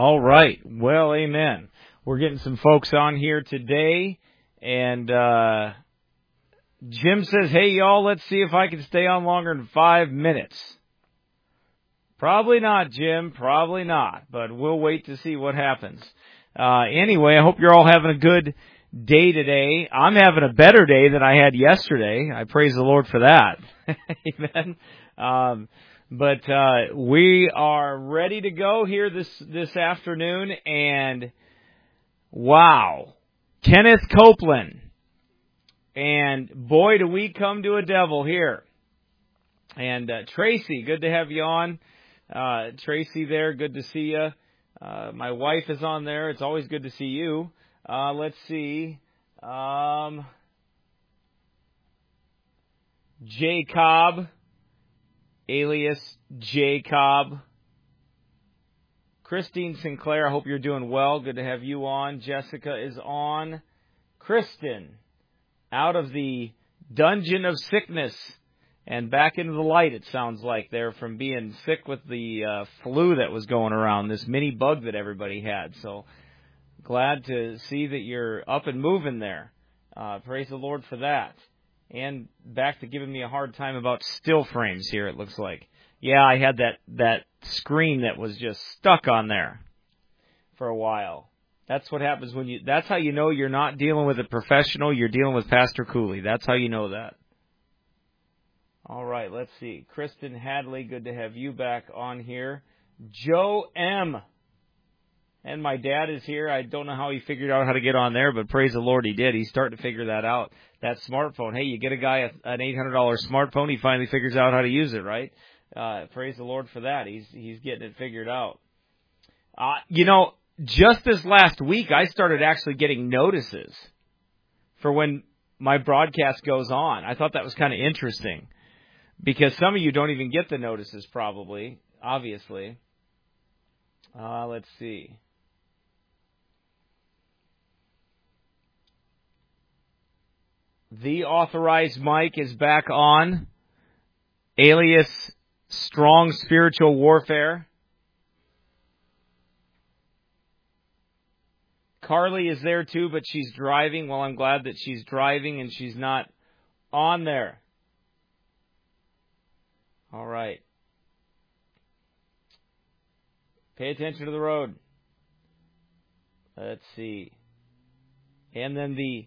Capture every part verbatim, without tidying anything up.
All right. Well, amen. We're getting some folks on here today, and uh, Jim says, hey, y'all, let's see if I can stay on longer than five minutes. Probably not, Jim. Probably not, but we'll wait to see what happens. Uh, anyway, I hope you're all having a good day today. I'm having a better day than I had yesterday. I praise the Lord for that. Amen. Um, but uh, we are ready to go here this, this afternoon, and wow, Kenneth Copeland. And boy, do we come to a devil here. And uh, Tracy, good to have you on. Uh, Tracy there, good to see you. Uh, my wife is on there. It's always good to see you. Uh, let's see. Um, Jacob, alias Jacob. Christine Sinclair, I hope you're doing well. Good to have you on. Jessica is on. Kristen, out of the dungeon of sickness and back into the light, it sounds like, there from being sick with the uh, flu that was going around, this mini bug that everybody had. So glad to see that you're up and moving there. Uh, praise the Lord for that. And back to giving me a hard time about still frames here, it looks like. Yeah, I had that, that screen that was just stuck on there for a while. That's what happens when you, that's how you know you're not dealing with a professional, you're dealing with Pastor Cooley. That's how you know that. All right, let's see. Kristen Hadley, good to have you back on here. Joe M. And my dad is here. I don't know how he figured out how to get on there, but praise the Lord he did. He's starting to figure that out. That smartphone. Hey, you get a guy an eight hundred dollars smartphone, he finally figures out how to use it, right? Uh, praise the Lord for that. He's he's getting it figured out. Uh, you know, just this last week, I started actually getting notices for when my broadcast goes on. I thought that was kind of interesting. Because some of you don't even get the notices, probably, obviously. Uh, let's see. The Authorized Mike is back on, alias Strong Spiritual Warfare. Carly is there too, but she's driving. Well, I'm glad that she's driving and she's not on there. All right. Pay attention to the road. Let's see. And then the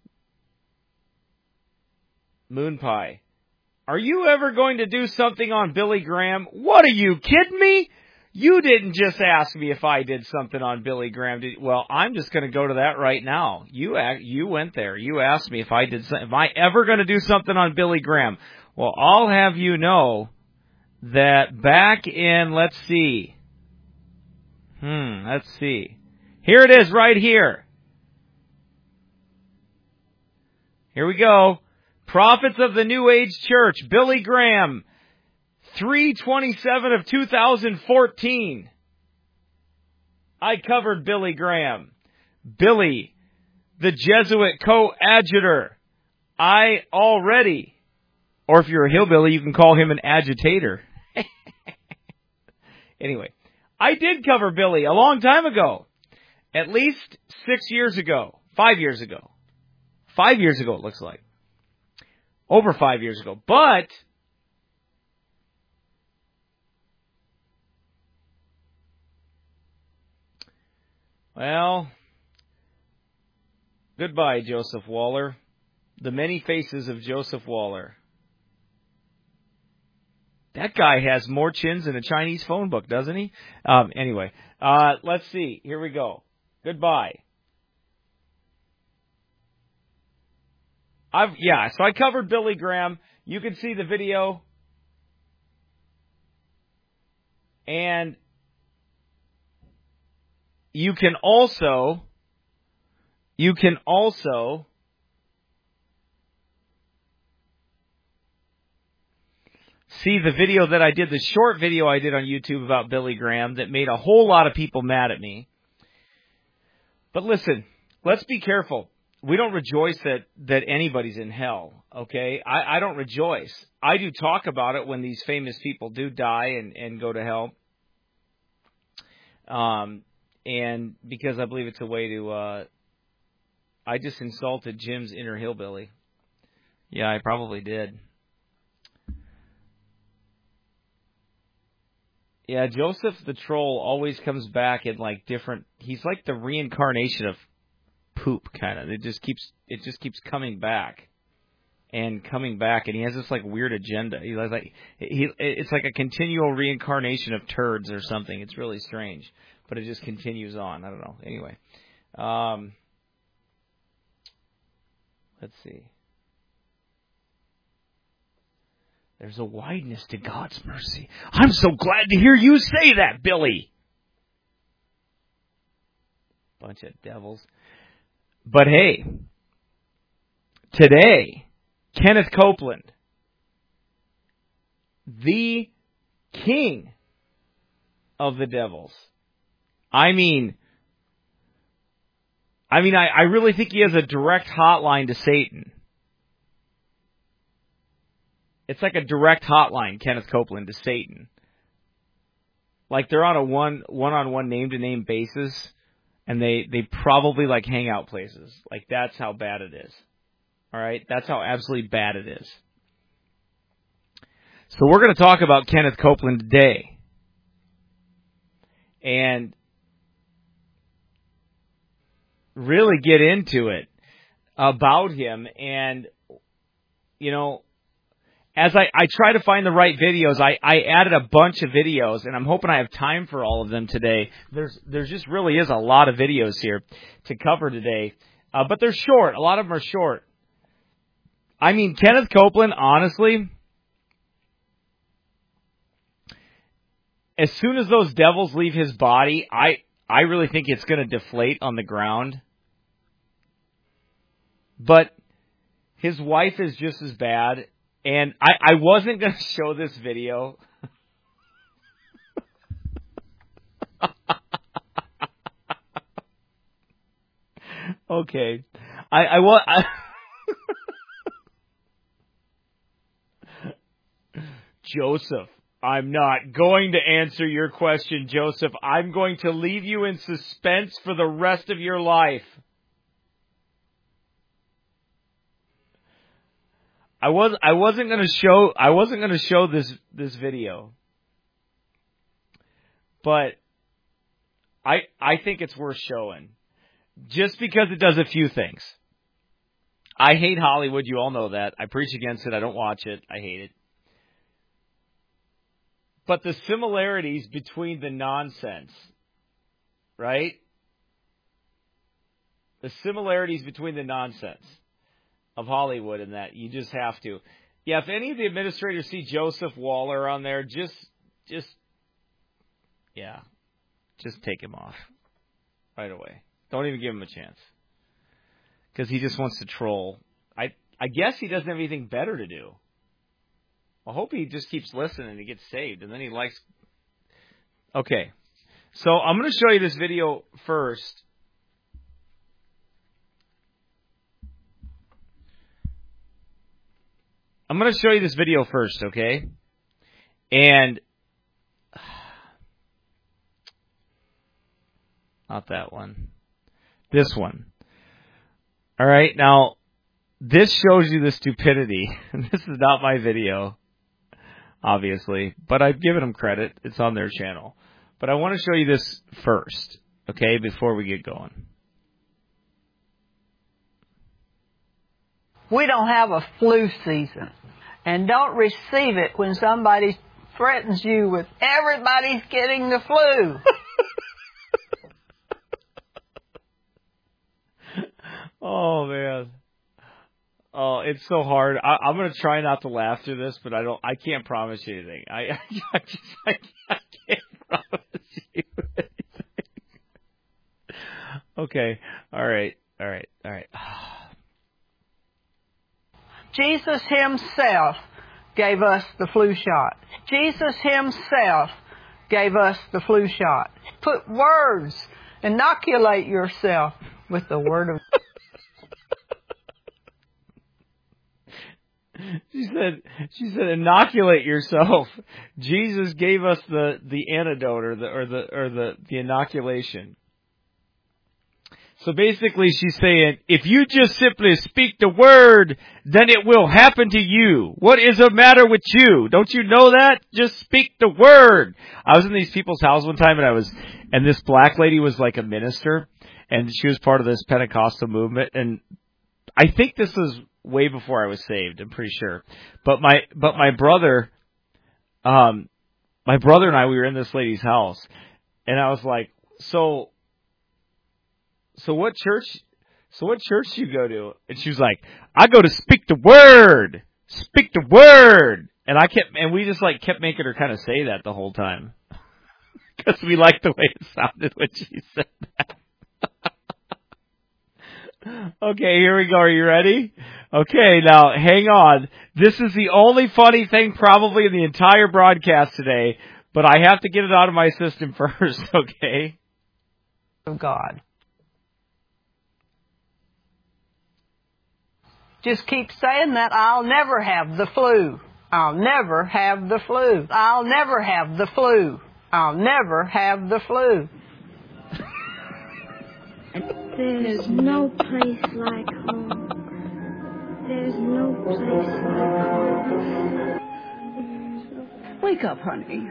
Moon Pie. Are you ever going to do something on Billy Graham? What, are you kidding me? You didn't just ask me if I did something on Billy Graham. Did, well, I'm just going to go to that right now. You you went there. You asked me if I did something. Am I ever going to do something on Billy Graham? Well, I'll have you know that back in, let's see. Hmm, let's see. Here it is right here. Here we go. Prophets of the New Age Church, Billy Graham, three twenty-seven of two thousand fourteen. I covered Billy Graham. Billy, the Jesuit coadjutor. I already, or if you're a hillbilly, you can call him an agitator. Anyway, I did cover Billy a long time ago. At least six years ago. Five years ago. Five years ago, it looks like. Over five years ago. But well, goodbye, Joseph Waller. The many faces of Joseph Waller. That guy has more chins than a Chinese phone book, doesn't he? Um, anyway, uh, let's see. Here we go. Goodbye. I've yeah, so I covered Billy Graham. You can see the video. And you can also you can also see the video that I did, the short video I did on YouTube about Billy Graham that made a whole lot of people mad at me. But listen, let's be careful. We don't rejoice that, that anybody's in hell, okay? I, I don't rejoice. I do talk about it when these famous people do die and, and go to hell. Um, and because I believe it's a way to, uh, I just insulted Jim's inner hillbilly. Yeah, I probably did. Yeah, Joseph the Troll always comes back in like different, he's like the reincarnation of poop, kind of. It just keeps, it just keeps coming back and coming back, and he has this like weird agenda. He has like, he, it's like a continual reincarnation of turds or something. It's really strange, but it just continues on. I don't know. Anyway, um, let's see. There's a wideness to God's mercy. I'm so glad to hear you say that, Billy. Bunch of devils. But hey, today, Kenneth Copeland, the king of the devils. I mean, I mean, I, I really think he has a direct hotline to Satan. It's like a direct hotline, Kenneth Copeland, to Satan. Like they're on a one one-on-one name-to-name basis, and they, they probably like hangout places. Like that's how bad it is. All right? That's how absolutely bad it is. So we're going to talk about Kenneth Copeland today. And really get into it about him. And, you know, as I, I try to find the right videos, I, I added a bunch of videos, and I'm hoping I have time for all of them today. There's there's just really is a lot of videos here to cover today. Uh, but they're short. A lot of them are short. I mean, Kenneth Copeland, honestly, as soon as those devils leave his body, I, I really think it's going to deflate on the ground. But his wife is just as bad. And I, I wasn't going to show this video. Okay. I, I want... I Joseph, I'm not going to answer your question, Joseph. I'm going to leave you in suspense for the rest of your life. I was I wasn't going to show I wasn't going to show this this video. But I I think it's worth showing. Just because it does a few things. I hate Hollywood, you all know that. I preach against it, I don't watch it, I hate it. But the similarities between the nonsense, right? The similarities between the nonsense of Hollywood and that, you just have to. Yeah, if any of the administrators see Joseph Waller on there, just, just, yeah, just take him off right away. Don't even give him a chance. Because he just wants to troll. I, I guess he doesn't have anything better to do. I hope he just keeps listening and he gets saved, and then he likes... Okay, so I'm going to show you this video first. I'm going to show you this video first, okay? And... Not that one. This one. All right, now, this shows you the stupidity. This is not my video, obviously, but I've given them credit. It's on their channel. But I want to show you this first, okay, before we get going. We don't have a flu season. And don't receive it when somebody threatens you with everybody's getting the flu. Oh, man. Oh, it's so hard. I, I'm going to try not to laugh through this, but I don't. I can't promise you anything. I, I, I just I, I can't promise you anything. Okay. All right. All right. All right. Jesus himself gave us the flu shot. Jesus himself gave us the flu shot. Put words. Inoculate yourself with the word of She said, she said, inoculate yourself. Jesus gave us the, the antidote or the, or the, or the, the inoculation. So basically she's saying, if you just simply speak the word, then it will happen to you. What is the matter with you? Don't you know that? Just speak the word. I was in these people's house one time and I was, and this black lady was like a minister and she was part of this Pentecostal movement. And I think this was way before I was saved. I'm pretty sure. But my, but my brother, um, my brother and I, we were in this lady's house and I was like, so, So what church, so what church do you go to? And she was like, I go to Speak the Word. Speak the Word. And I kept, and we just like kept making her kind of say that the whole time. Because we liked the way it sounded when she said that. Okay, here we go. Are you ready? Okay, now hang on. This is the only funny thing probably in the entire broadcast today, but I have to get it out of my system first, okay? Of God. Just keep saying that. I'll never have the flu. I'll never have the flu. I'll never have the flu. I'll never have the flu. There's no place like home. There's no place like home. Wake up, honey.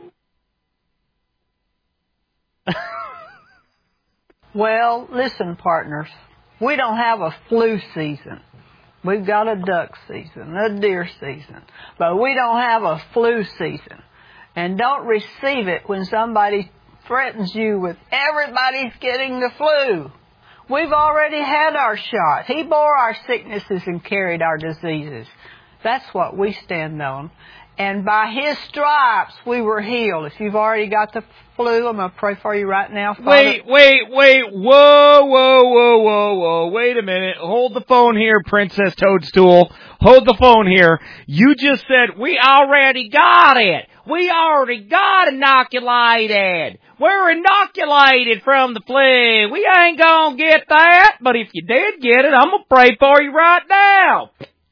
Well, listen, partners. We don't have a flu season. We've got a duck season, a deer season, but we don't have a flu season. And don't receive it when somebody threatens you with everybody's getting the flu. We've already had our shot. He bore our sicknesses and carried our diseases. That's what we stand on. And by His stripes, we were healed. If you've already got the flu, I'm going to pray for you right now. Father. Wait, wait, wait. Whoa, whoa, whoa, whoa, whoa. Wait a minute. Hold the phone here, Princess Toadstool. Hold the phone here. You just said, we already got it. We already got inoculated. We're inoculated from the flu. We ain't going to get that. But if you did get it, I'm going to pray for you right now.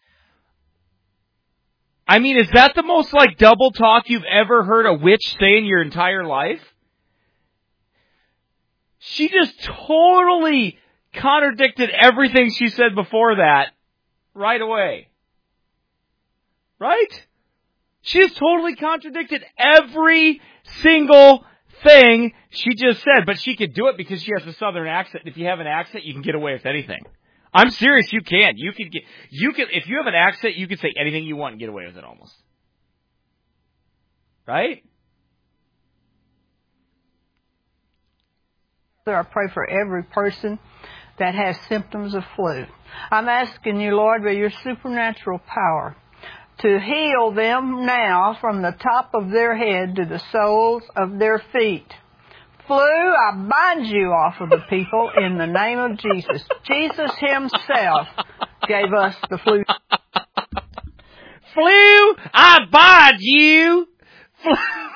I mean, is that the most, like, double talk you've ever heard a witch say in your entire life? She just totally contradicted everything she said before that right away. Right? She has totally contradicted every single thing she just said, but she could do it because she has a southern accent. If you have an accent, you can get away with anything. I'm serious, you can. You can get, you can, if you have an accent, you can say anything you want and get away with it almost. Right? I pray for every person that has symptoms of flu. I'm asking you, Lord, by your supernatural power, to heal them now from the top of their head to the soles of their feet. Flu, I bind you off of the people in the name of Jesus. Jesus Himself gave us the flu. Flu, I bind you. Flu.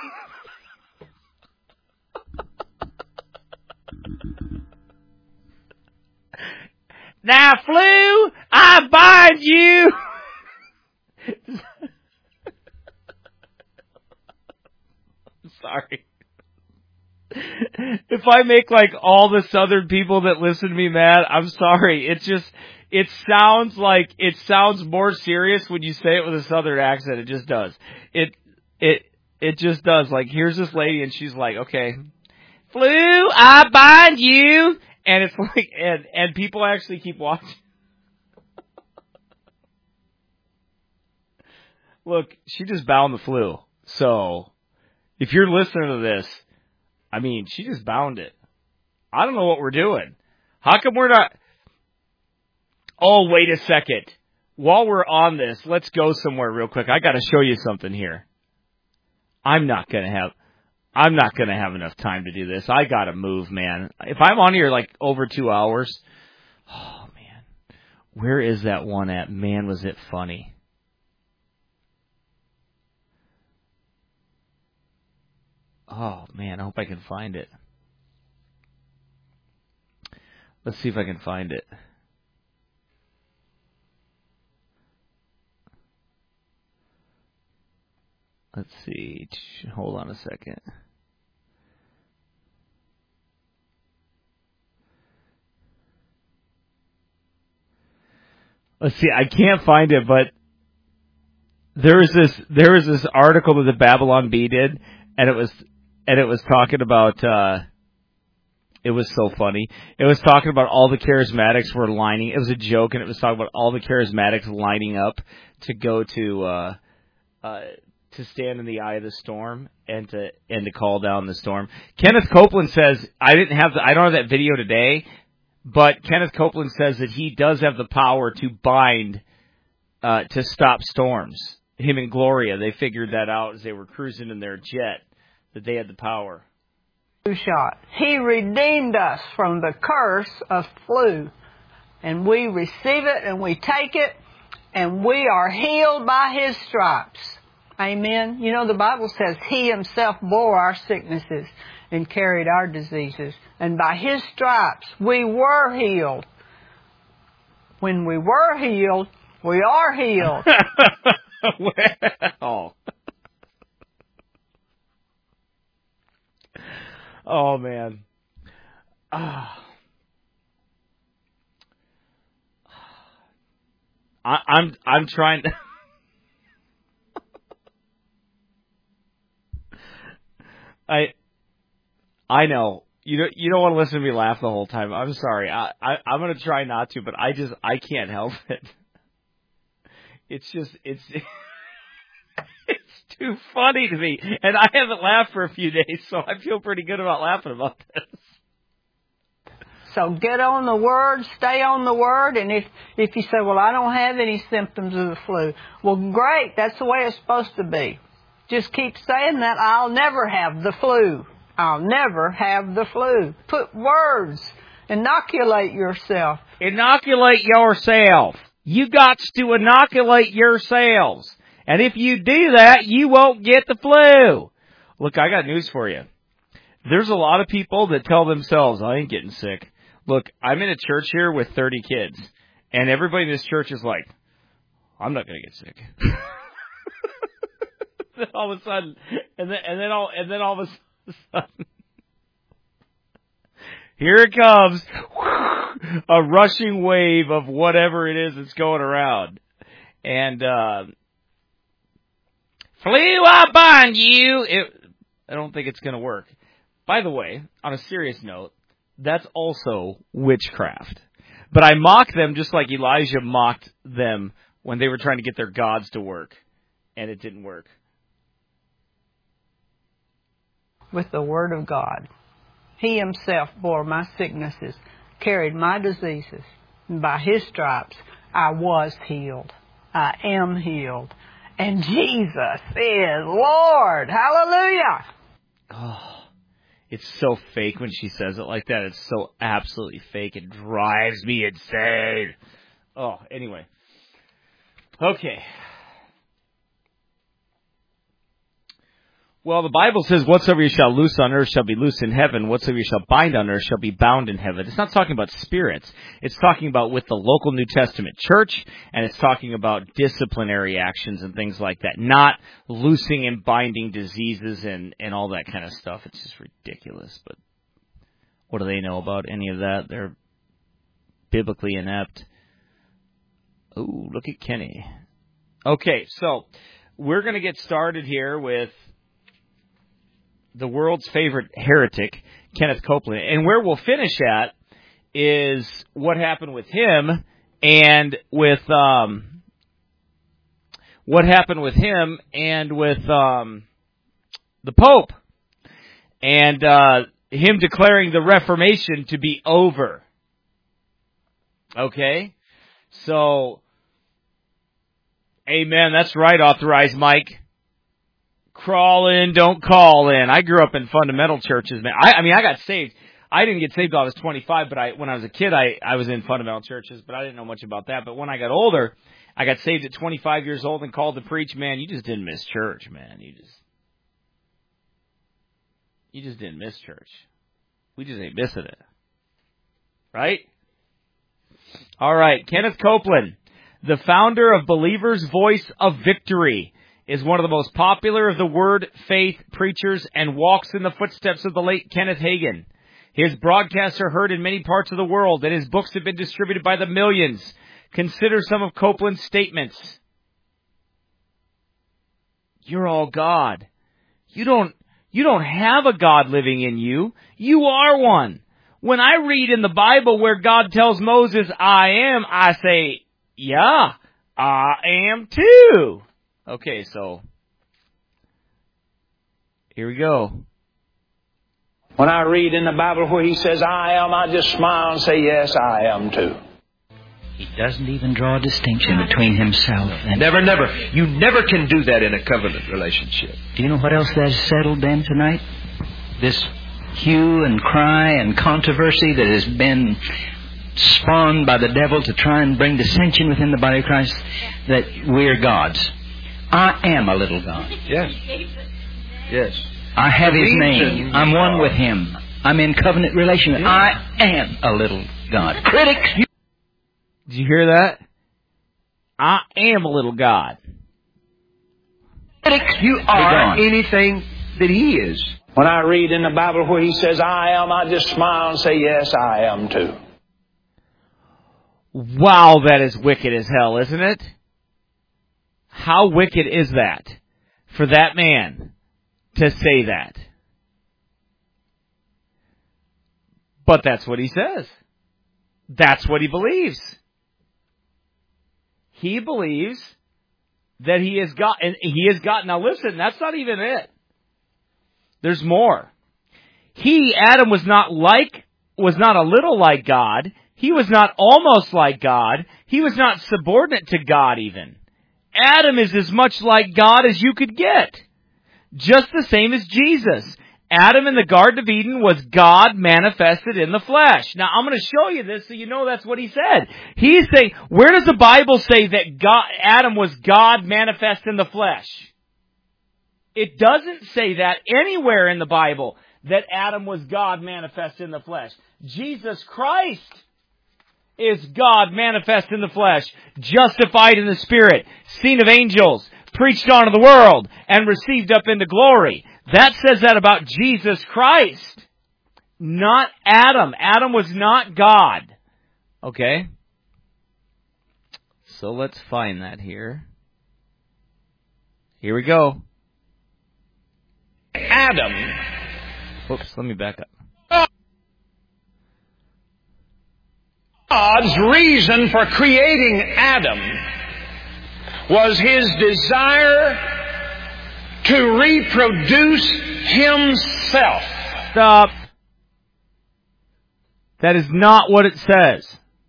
Now, flu, I bind you. Sorry. If I make like all the southern people that listen to me mad, I'm sorry. It's just, it sounds like, it sounds more serious when you say it with a southern accent. It just does. It, it, it just does. Like, here's this lady and she's like, okay, flu, I bind you. And it's like, and, and people actually keep watching. Look, she just bound the flu. So, if you're listening to this, I mean, she just bound it. I don't know what we're doing. How come we're not... Oh, wait a second. While we're on this, let's go somewhere real quick. I got to show you something here. I'm not going to have... I'm not going to have enough time to do this. I got to move, man. If I'm on here like over two hours... Oh, man. Where is that one at? Man, was it funny. Oh, man, I hope I can find it. Let's see if I can find it. Let's see. Hold on a second. let's see, I can't find it, but there was this there was this article that the Babylon Bee did, and it was and it was talking about. Uh, It was so funny. It was talking about all the charismatics were lining. It was a joke, and it was talking about all the charismatics lining up to go to uh, uh, to stand in the eye of the storm and to and to call down the storm. Kenneth Copeland says I didn't have the, I don't have that video today, but Kenneth Copeland says that he does have the power to bind uh, to stop storms. Him and Gloria, they figured that out as they were cruising in their jet, that they had the power. Shot. He redeemed us from the curse of flu. And we receive it and we take it and we are healed by His stripes. Amen. You know, the Bible says He Himself bore our sicknesses and carried our diseases. And by His stripes we were healed. When we were healed, we are healed. Well. Oh, man. Ah. I, I'm I'm trying to... I I know. You don't, you don't want to listen to me laugh the whole time. I'm sorry. I, I, I'm going to try not to, but I just, I can't help it. It's just, it's... It's too funny to me, and I haven't laughed for a few days, so I feel pretty good about laughing about this. So get on the Word, stay on the Word, and if, if you say, well, I don't have any symptoms of the flu, well, great, that's the way it's supposed to be. Just keep saying that, I'll never have the flu. I'll never have the flu. Put words, inoculate yourself. Inoculate yourself. You got to inoculate yourselves. And if you do that, you won't get the flu. Look, I got news for you. There's a lot of people that tell themselves, I ain't getting sick. Look, I'm in a church here with thirty kids, and everybody in this church is like, I'm not going to get sick. Then all of a sudden, and then, and then all, and then all of a sudden, here it comes, a rushing wave of whatever it is that's going around. And, uh, flu, I bind you. It, I don't think it's going to work. By the way, on a serious note, that's also witchcraft. But I mock them just like Elijah mocked them when they were trying to get their gods to work, and it didn't work. With the Word of God. He Himself bore my sicknesses, carried my diseases, and by His stripes I was healed. I am healed. And Jesus is Lord. Hallelujah. Oh, it's so fake when she says it like that. It's so absolutely fake. It drives me insane. Oh, anyway. Okay. Well, the Bible says, whatsoever you shall loose on earth shall be loose in heaven. Whatsoever you shall bind on earth shall be bound in heaven. It's not talking about spirits. It's talking about with the local New Testament church, and it's talking about disciplinary actions and things like that. Not loosing and binding diseases and, and all that kind of stuff. It's just ridiculous. But what do they know about any of that? They're biblically inept. Ooh, look at Kenny. Okay, so we're going to get started here with the world's favorite heretic, Kenneth Copeland. And where we'll finish at is what happened with him and with um, what happened with him and with um, the Pope and uh, him declaring the Reformation to be over. Okay? So, amen. That's right, Authorized Mike. Crawl in, don't call in. I grew up in fundamental churches, man. I, I mean, I got saved. I didn't get saved until I was twenty-five, but I, when I was a kid, I, I was in fundamental churches, but I didn't know much about that. But when I got older, I got saved at twenty-five years old and called to preach. Man, you just didn't miss church, man. You just, you just didn't miss church. We just ain't missing it. Right? All right. Kenneth Copeland, the founder of Believer's Voice of Victory, is one of the most popular of the Word faith preachers and walks in the footsteps of the late Kenneth Hagin. His broadcasts are heard in many parts of the world, and his books have been distributed by the millions. Consider some of Copeland's statements. You're all God. You don't, you don't have a God living in you. You are one. When I read in the Bible where God tells Moses, I am, I say, yeah, I am too. Okay, so here we go. When I read in the Bible where He says, I am, I just smile and say, yes, I am too. He doesn't even draw a distinction between Himself and... Never, never. You never can do that in a covenant relationship. Do you know what else that's settled then tonight? This hue and cry and controversy that has been spawned by the devil to try and bring dissension within the body of Christ, that we're gods. I am a little God. Yes. Yes. I have His name. I'm one with Him. I'm in covenant relation. Yeah. I am a little God. Critics, you... Did you hear that? I am a little God. Critics, you are anything that He is. When I read in the Bible where He says, I am, I just smile and say, yes, I am too. Wow, that is wicked as hell, isn't it? How wicked is that for that man to say that? But that's what he says. That's what he believes. He believes that he has got, and he has got, now listen, that's not even it. There's more. He, Adam, was not like, was not a little like God. He was not almost like God. He was not subordinate to God even. Adam is as much like God as you could get. Just the same as Jesus. Adam in the Garden of Eden was God manifested in the flesh. Now, I'm going to show you this so you know that's what he said. He's saying, where does the Bible say that God, Adam was God manifest in the flesh? It doesn't say that anywhere in the Bible, that Adam was God manifest in the flesh. Jesus Christ is God manifest in the flesh, justified in the Spirit, seen of angels, preached unto the world, and received up into glory. That says that about Jesus Christ, not Adam. Adam was not God. Okay? So let's find that here. Here we go. Adam. Oops, let me back up. God's reason for creating Adam was His desire to reproduce Himself. Stop. That is not what it says.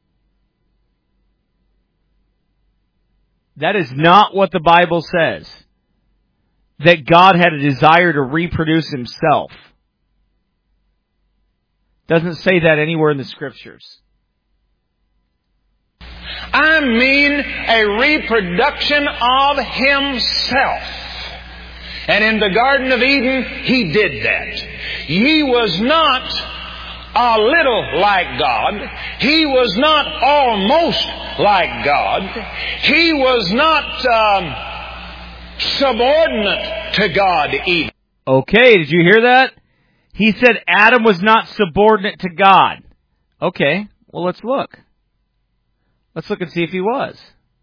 That is not what the Bible says. That God had a desire to reproduce Himself. Doesn't say that anywhere in the Scriptures. I mean a reproduction of Himself. And in the Garden of Eden, He did that. He was not a little like God. He was not almost like God. He was not um, subordinate to God even. Okay, did you hear that? He said Adam was not subordinate to God. Okay, well let's look. Let's look and see if he was.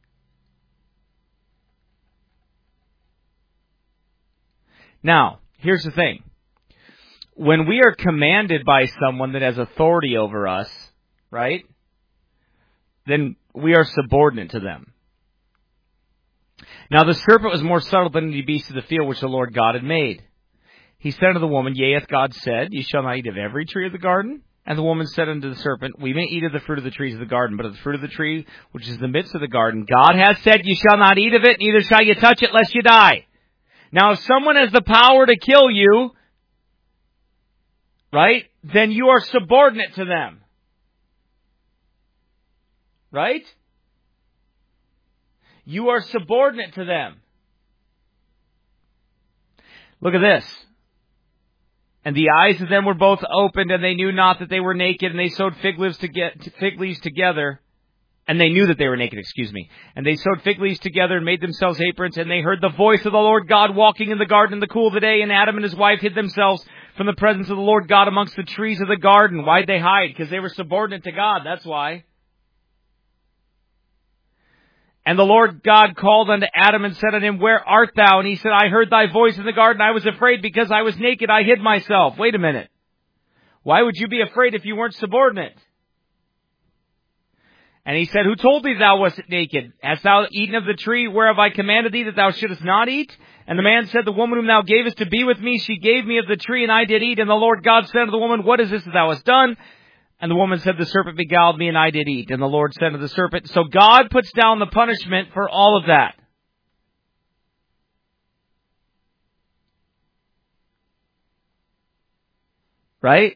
Now, here's the thing. When we are commanded by someone that has authority over us, right, then we are subordinate to them. Now the serpent was more subtle than any beast of the field which the Lord God had made. He said unto the woman, Yea, hath God said, Ye shall not eat of every tree of the garden? And the woman said unto the serpent, We may eat of the fruit of the trees of the garden, but of the fruit of the tree which is in the midst of the garden, God hath said, Ye shall not eat of it, neither shall ye touch it, lest ye die. Now, if someone has the power to kill you, right, then you are subordinate to them. Right? You are subordinate to them. Look at this. And the eyes of them were both opened, and they knew not that they were naked, and they sewed fig leaves, to get, fig leaves together. And they knew that they were naked, excuse me. And they sewed fig leaves together and made themselves aprons, and they heard the voice of the Lord God walking in the garden in the cool of the day, and Adam and his wife hid themselves from the presence of the Lord God amongst the trees of the garden. Why'd they hide? Because they were subordinate to God, that's why. And the Lord God called unto Adam and said unto him, Where art thou? And he said, I heard thy voice in the garden. I was afraid because I was naked. I hid myself. Wait a minute. Why would you be afraid if you weren't subordinate? And he said, Who told thee thou wast naked? Hast thou eaten of the tree whereof I commanded thee that thou shouldest not eat? And the man said, The woman whom thou gavest to be with me, she gave me of the tree, and I did eat. And the Lord God said unto the woman, What is this that thou hast done? And the woman said, The serpent beguiled me, and I did eat. And the Lord said to the serpent, so God puts down the punishment for all of that. Right?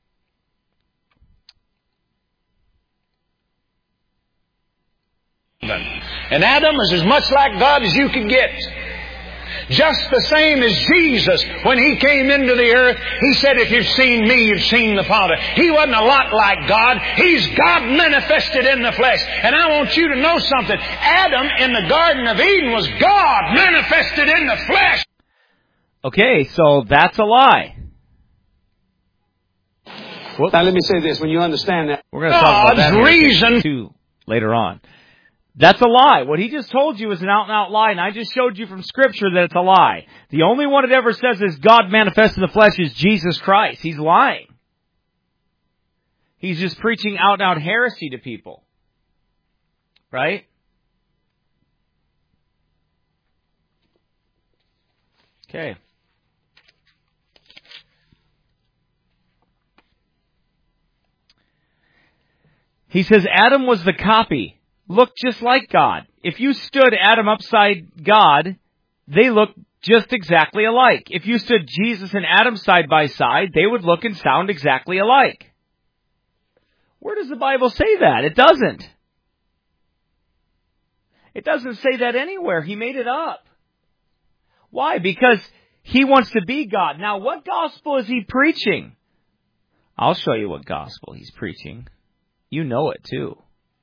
And Adam is as much like God as you could get. Just the same as Jesus, when He came into the earth, He said, if you've seen me, you've seen the Father. He wasn't a lot like God. He's God manifested in the flesh. And I want you to know something. Adam in the Garden of Eden was God manifested in the flesh. Okay, so that's a lie. Whoops. Now let me say this, when you understand that. We're going to talk about that reason too later on. That's a lie. What he just told you is an out-and-out lie, and I just showed you from Scripture that it's a lie. The only one it ever says is God manifest in the flesh is Jesus Christ. He's lying. He's just preaching out-and-out heresy to people. Right? Okay. He says Adam was the copy. Looked just like God. If you stood Adam upside God, they look just exactly alike. If you stood Jesus and Adam side by side, they would look and sound exactly alike. Where does the Bible say that? It doesn't. It doesn't say that anywhere. He made it up. Why? Because he wants to be God. Now, what gospel is he preaching? I'll show you what gospel he's preaching. You know it too.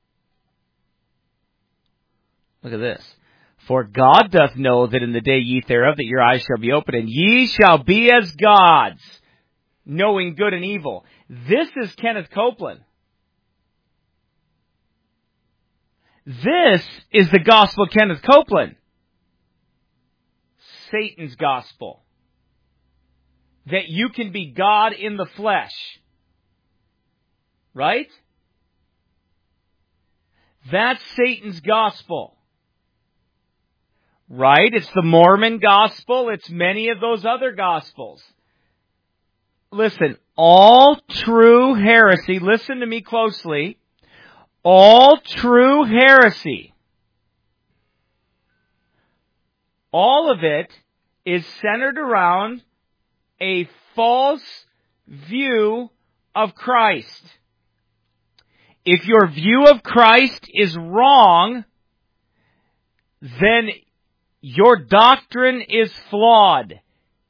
Look at this. For God doth know that in the day ye eat thereof, that your eyes shall be opened, and ye shall be as gods, knowing good and evil. This is Kenneth Copeland. This is the gospel of Kenneth Copeland. Satan's gospel. That you can be God in the flesh. Right? That's Satan's gospel. Right? It's the Mormon gospel. It's many of those other gospels. Listen, all true heresy, listen to me closely, all true heresy, all of it is centered around a false view of Christ. If your view of Christ is wrong, then your doctrine is flawed.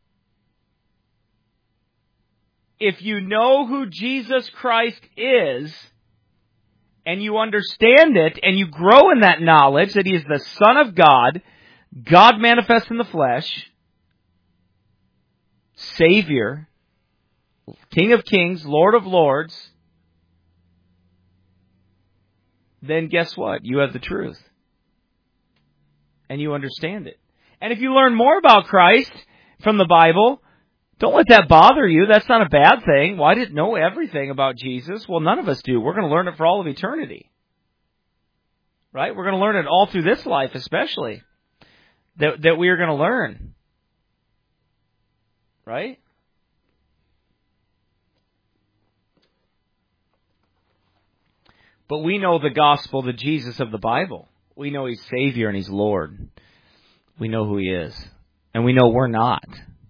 If you know who Jesus Christ is, and you understand it, and you grow in that knowledge that He is the Son of God, God manifest in the flesh, Savior, King of Kings, Lord of Lords, then guess what? You have the truth. And you understand it. And if you learn more about Christ from the Bible, don't let that bother you. That's not a bad thing. Well, I didn't know everything about Jesus. Well, none of us do. We're going to learn it for all of eternity. Right? We're going to learn it all through this life, especially. That, that we are going to learn. Right? But we know the gospel, the Jesus of the Bible. We know He's Savior and He's Lord. We know who He is. And we know we're not.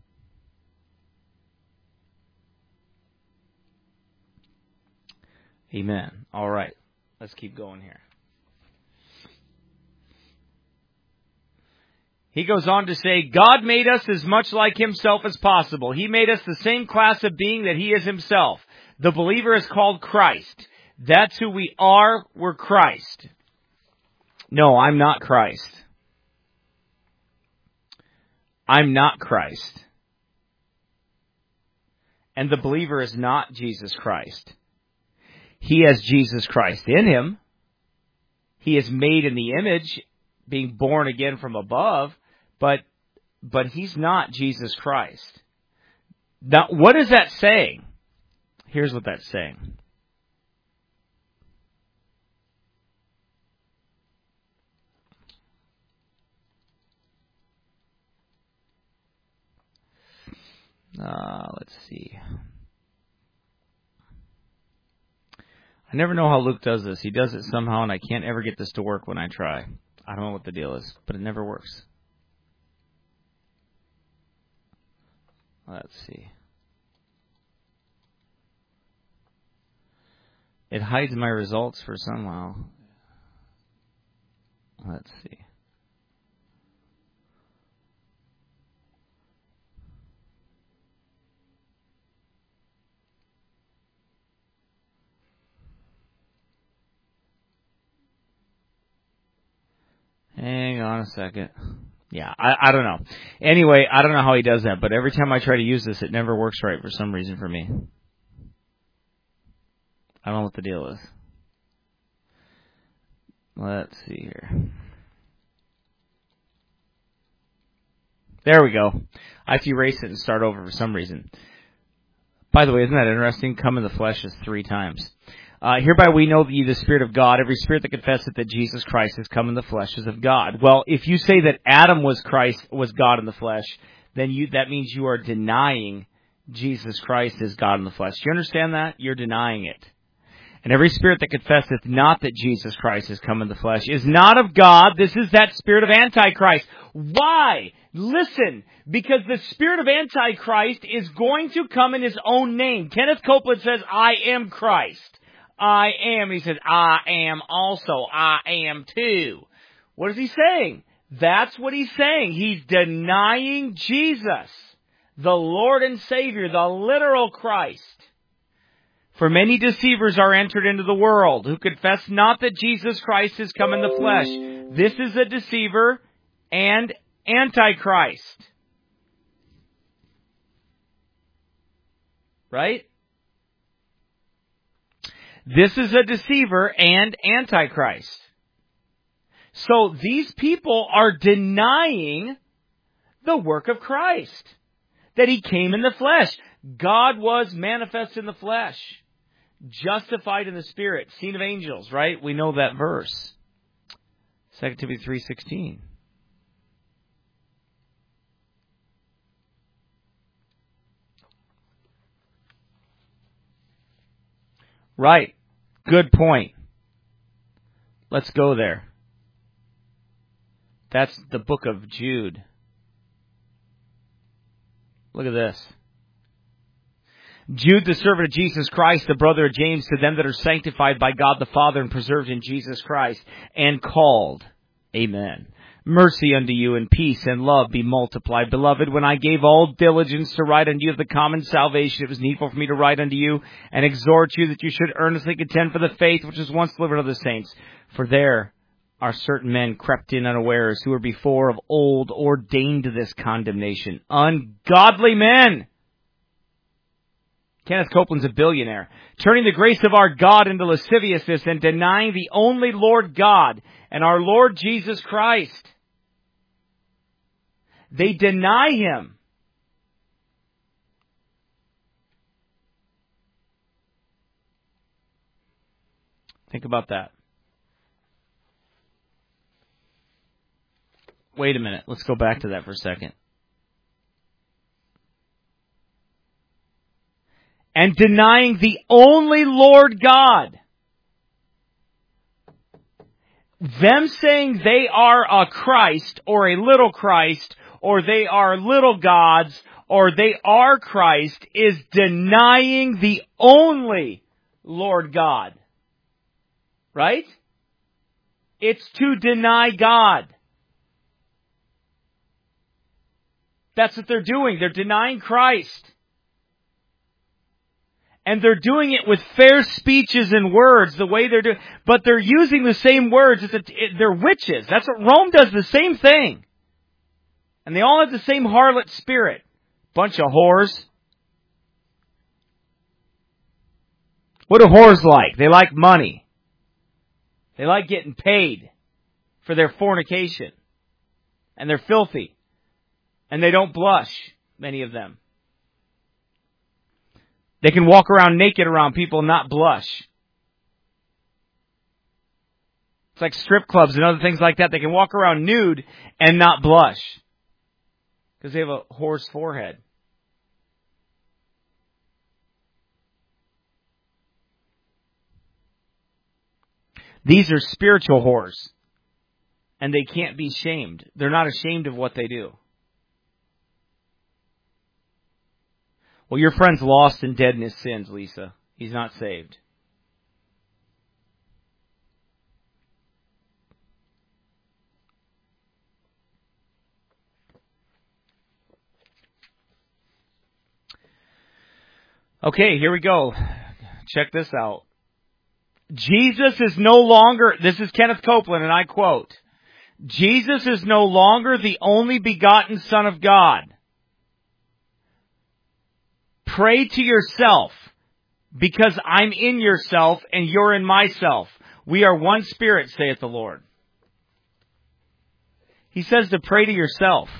Amen. All right. Let's keep going here. He goes on to say, God made us as much like Himself as possible. He made us the same class of being that He is Himself. The believer is called Christ. That's who we are. We're Christ. No, I'm not Christ. I'm not Christ. And the believer is not Jesus Christ. He has Jesus Christ in him. He is made in the image, being born again from above, but but he's not Jesus Christ. Now, what is that saying? Here's what that's saying. Uh, let's see. I never know how Luke does this. He does it somehow, and I can't ever get this to work when I try. I don't know what the deal is, but it never works. Let's see. It hides my results for somehow. Let's see. Hang on a second. Yeah, I, I don't know. Anyway, I don't know how he does that, but every time I try to use this, it never works right for some reason for me. I don't know what the deal is. Let's see here. There we go. I have to erase it and start over for some reason. By the way, isn't that interesting? Come in the flesh is three times. Uh, hereby we know that ye the Spirit of God, every spirit that confesseth that Jesus Christ has come in the flesh is of God. Well, if you say that Adam was Christ, was God in the flesh, then you that means you are denying Jesus Christ is God in the flesh. Do you understand that? You're denying it. And every spirit that confesseth not that Jesus Christ has come in the flesh is not of God. This is that spirit of Antichrist. Why? Listen, because the spirit of Antichrist is going to come in his own name. Kenneth Copeland says, I am Christ. I am. He says, I am also. I am too. What is he saying? That's what he's saying. He's denying Jesus, the Lord and Savior, the literal Christ. For many deceivers are entered into the world, who confess not that Jesus Christ has come in the flesh. This is a deceiver and Antichrist. Right? This is a deceiver and Antichrist. So these people are denying the work of Christ, that he came in the flesh. God was manifest in the flesh, justified in the Spirit, seen of angels, right? We know that verse. Second Timothy three sixteen. Right. Good point. Let's go there. That's the book of Jude. Look at this. Jude, the servant of Jesus Christ, the brother of James, to them that are sanctified by God the Father and preserved in Jesus Christ, and called. Amen. Mercy unto you, and peace and love be multiplied. Beloved, when I gave all diligence to write unto you of the common salvation, it was needful for me to write unto you and exhort you that you should earnestly contend for the faith which was once delivered unto the saints. For there are certain men crept in unawares, who were before of old ordained to this condemnation. Ungodly men! Kenneth Copeland's a billionaire. Turning the grace of our God into lasciviousness and denying the only Lord God and our Lord Jesus Christ. They deny him. Think about that. Wait a minute. Let's go back to that for a second. And denying the only Lord God. Them saying they are a Christ or a little Christ or they are little gods or they are Christ is denying the only Lord God. Right? It's to deny God. That's what they're doing. They're denying Christ. And they're doing it with fair speeches and words, the way they're doing. But they're using the same words. It's a, it, they're witches. That's what Rome does, the same thing. And they all have the same harlot spirit. Bunch of whores. What do whores like? They like money. They like getting paid for their fornication. And they're filthy. And they don't blush, many of them. They can walk around naked around people and not blush. It's like strip clubs and other things like that. They can walk around nude and not blush. Because they have a whore's forehead. These are spiritual whores. And they can't be shamed. They're not ashamed of what they do. Well, your friend's lost and dead in his sins, Lisa. He's not saved. Okay, here we go. Check this out. Jesus is no longer, this is Kenneth Copeland, and I quote, Jesus is no longer the only begotten Son of God. Pray to yourself, because I'm in yourself and you're in myself. We are one spirit, saith the Lord. He says to pray to yourself.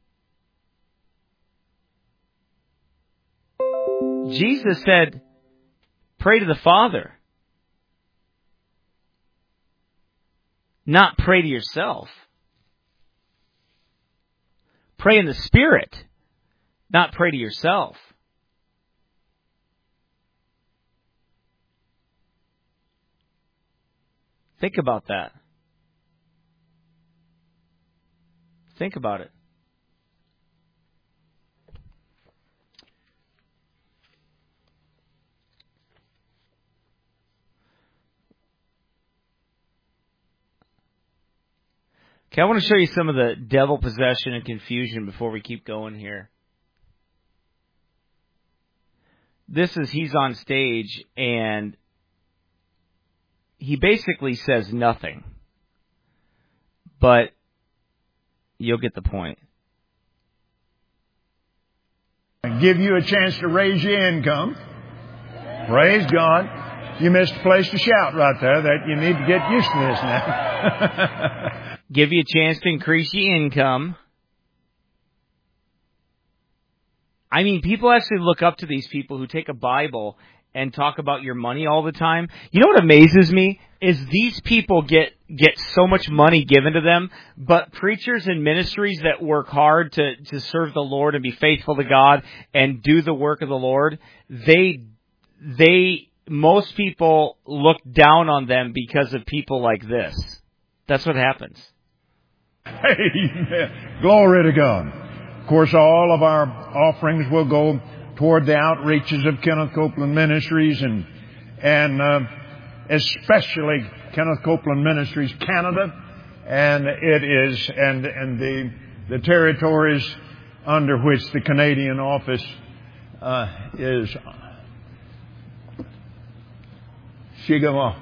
Jesus said, pray to the Father. Not pray to yourself. Pray in the Spirit, not pray to yourself. Think about that. Think about it. Okay, I want to show you some of the devil possession and confusion before we keep going here. This is, he's on stage, and he basically says nothing. But you'll get the point. Give you a chance to raise your income. Praise God. You missed a place to shout right there that you need to get used to this now. Give you a chance to increase your income. I mean, people actually look up to these people who take a Bible and talk about your money all the time. You know what amazes me is these people get get so much money given to them, but preachers and ministries that work hard to, to serve the Lord and be faithful to God and do the work of the Lord, they they most people look down on them because of people like this. That's what happens. Amen. Glory to God. Of course, all of our offerings will go toward the outreaches of Kenneth Copeland Ministries and and uh, especially Kenneth Copeland Ministries Canada, and it is and and the the territories under which the Canadian office uh, is. Shigama.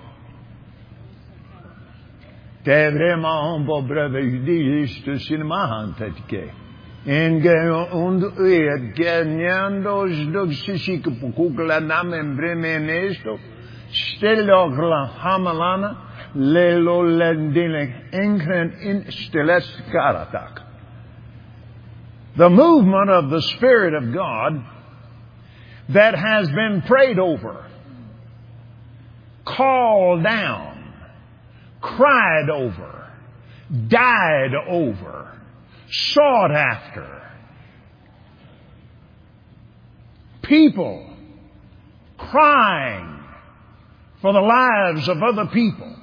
C'est vraiment un beau brevet de cinéma en fait que. En und et ganhando os dois se que poucula name bremen esto. Stelo gla hamalana lelo lendile enkren in steles karatak. The movement of the Spirit of God that has been prayed over, called down, cried over, died over, sought after. People crying for the lives of other people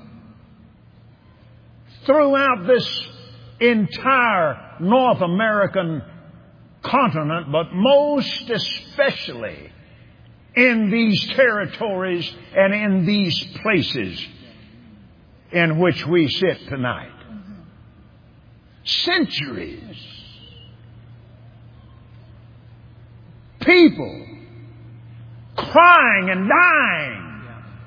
throughout this entire North American continent, but most especially in these territories and in these places in which we sit tonight. Centuries. People crying and dying,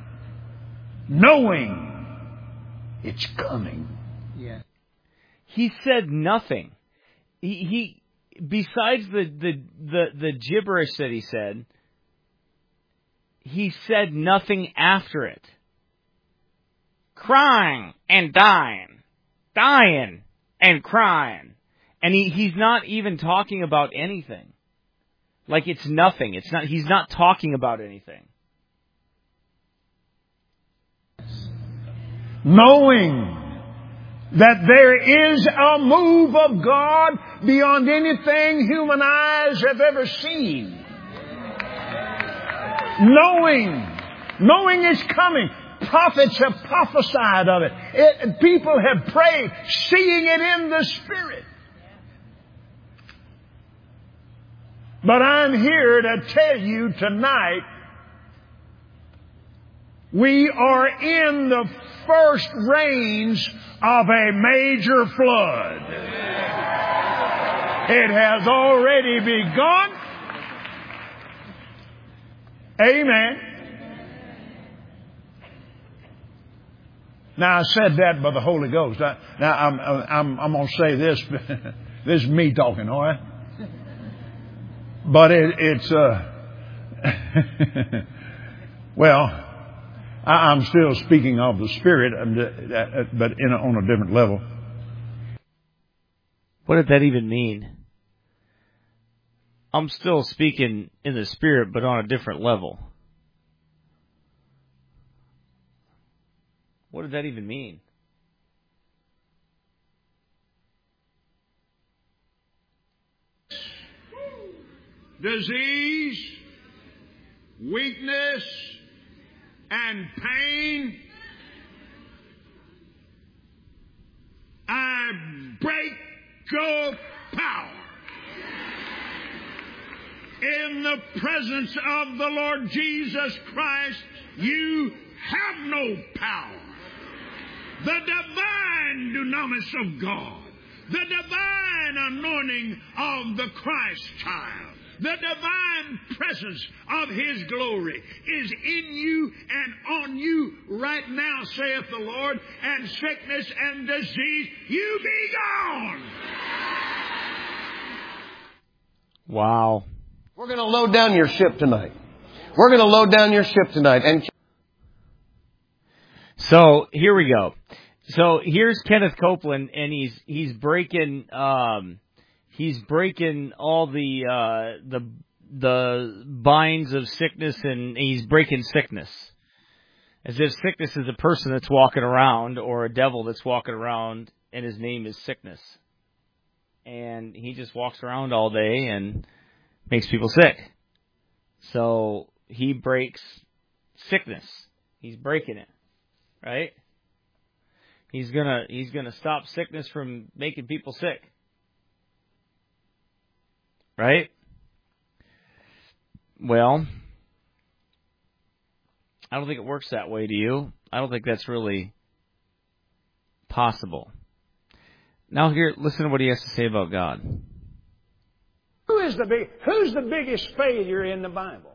knowing it's coming. Yeah. He said nothing. He, he besides the, the, the, the gibberish that he said, he said nothing after it. crying and dying, dying and crying. And he, he's not even talking about anything. Like it's nothing. It's not, he's not talking about anything. Knowing that there is a move of God beyond anything human eyes have ever seen. Knowing, knowing it's coming. Prophets have prophesied of it. it. People have prayed, seeing it in the Spirit. But I'm here to tell you tonight, we are in the first rains of a major flood. It has already begun. Amen. Now I said that by the Holy Ghost. I, now I'm I'm I'm going to say this. This is me talking, all right? But it, it's uh, well, I, I'm still speaking of the Spirit, but in a, on a different level. What did that even mean? I'm still speaking in the Spirit, but on a different level. What did that even mean? Disease, weakness, and pain, I break your power. In the presence of the Lord Jesus Christ, you have no power. The divine dunamis of God, the divine anointing of the Christ child, the divine presence of His glory is in you and on you right now, saith the Lord, and sickness and disease, you be gone. Wow. We're going to load down your ship tonight. We're going to load down your ship tonight. And so here we go. So here's Kenneth Copeland, and he's he's breaking um, he's breaking all the uh, the the binds of sickness, and he's breaking sickness, as if sickness is a person that's walking around or a devil that's walking around, and his name is sickness, and he just walks around all day and makes people sick. So he breaks sickness. He's breaking it, right? He's gonna he's gonna stop sickness from making people sick, right? Well, I don't think it works that way. Do you? I don't think that's really possible. Now, here, listen to what he has to say about God. Who is the big? Who's the biggest failure in the Bible?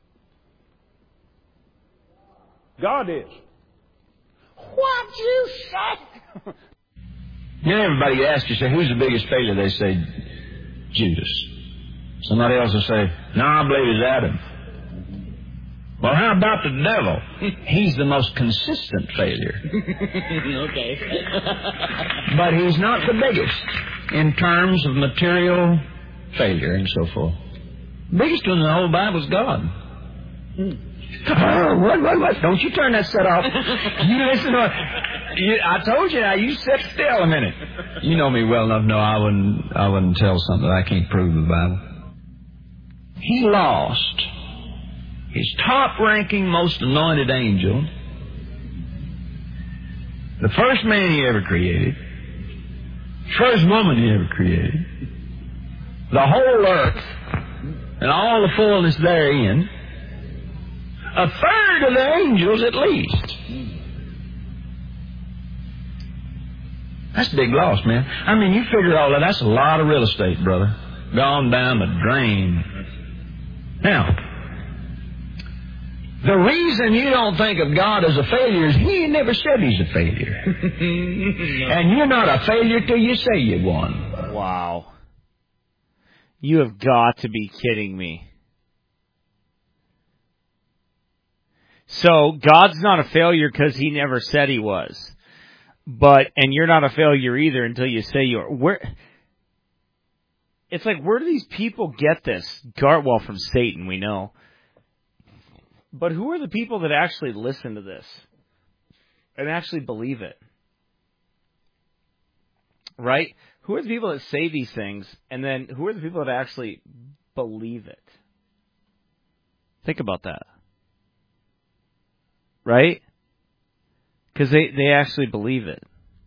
God is. What you say? You know, everybody asks you, say, who's the biggest failure? They say, Judas. Somebody else will say, no, I believe it's Adam. Well, how about the devil? He's the most consistent failure. Okay. But he's not the biggest in terms of material failure and so forth. The biggest one in the whole Bible is God. Hmm. Oh, what, what, what? Don't you turn that set off. You listen to you, I told you now, you sit still a minute. You know me well enough to know I wouldn't, I wouldn't tell something that I can't prove in the Bible. He lost his top-ranking, most anointed angel, the first man he ever created, first woman he ever created, the whole earth, and all the fullness therein, a third of the angels at least. That's a big loss, man. I mean, you figure all that, that's a lot of real estate, brother. Gone down the drain. Now, the reason you don't think of God as a failure is He never said He's a failure. No. And you're not a failure till you say you won. Wow. You have got to be kidding me. So God's not a failure because he never said he was. But, and you're not a failure either until you say you are. Where, it's like, where do these people get this? Gar, well, from Satan, we know. But who are the people that actually listen to this and actually believe it? Right? Who are the people that say these things, and then who are the people that actually believe it? Think about that. Right? Because they, they actually believe it.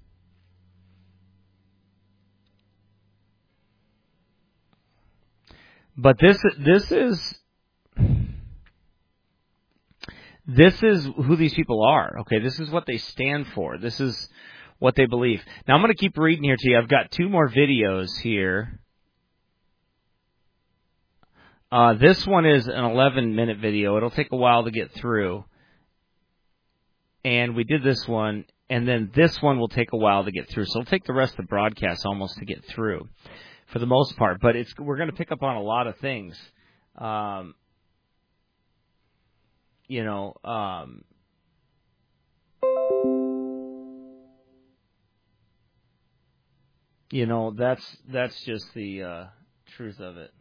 But this this is this is who these people are. Okay, this is what they stand for. This is what they believe. Now I'm going to keep reading here to you. I've got two more videos here. Uh, this one is an eleven minute video. It'll take a while to get through. And we did this one, and then this one will take a while to get through. So it'll take the rest of the broadcast almost to get through, for the most part. But it's we're going to pick up on a lot of things. Um, you know, um, you know that's that's just the uh, truth of it.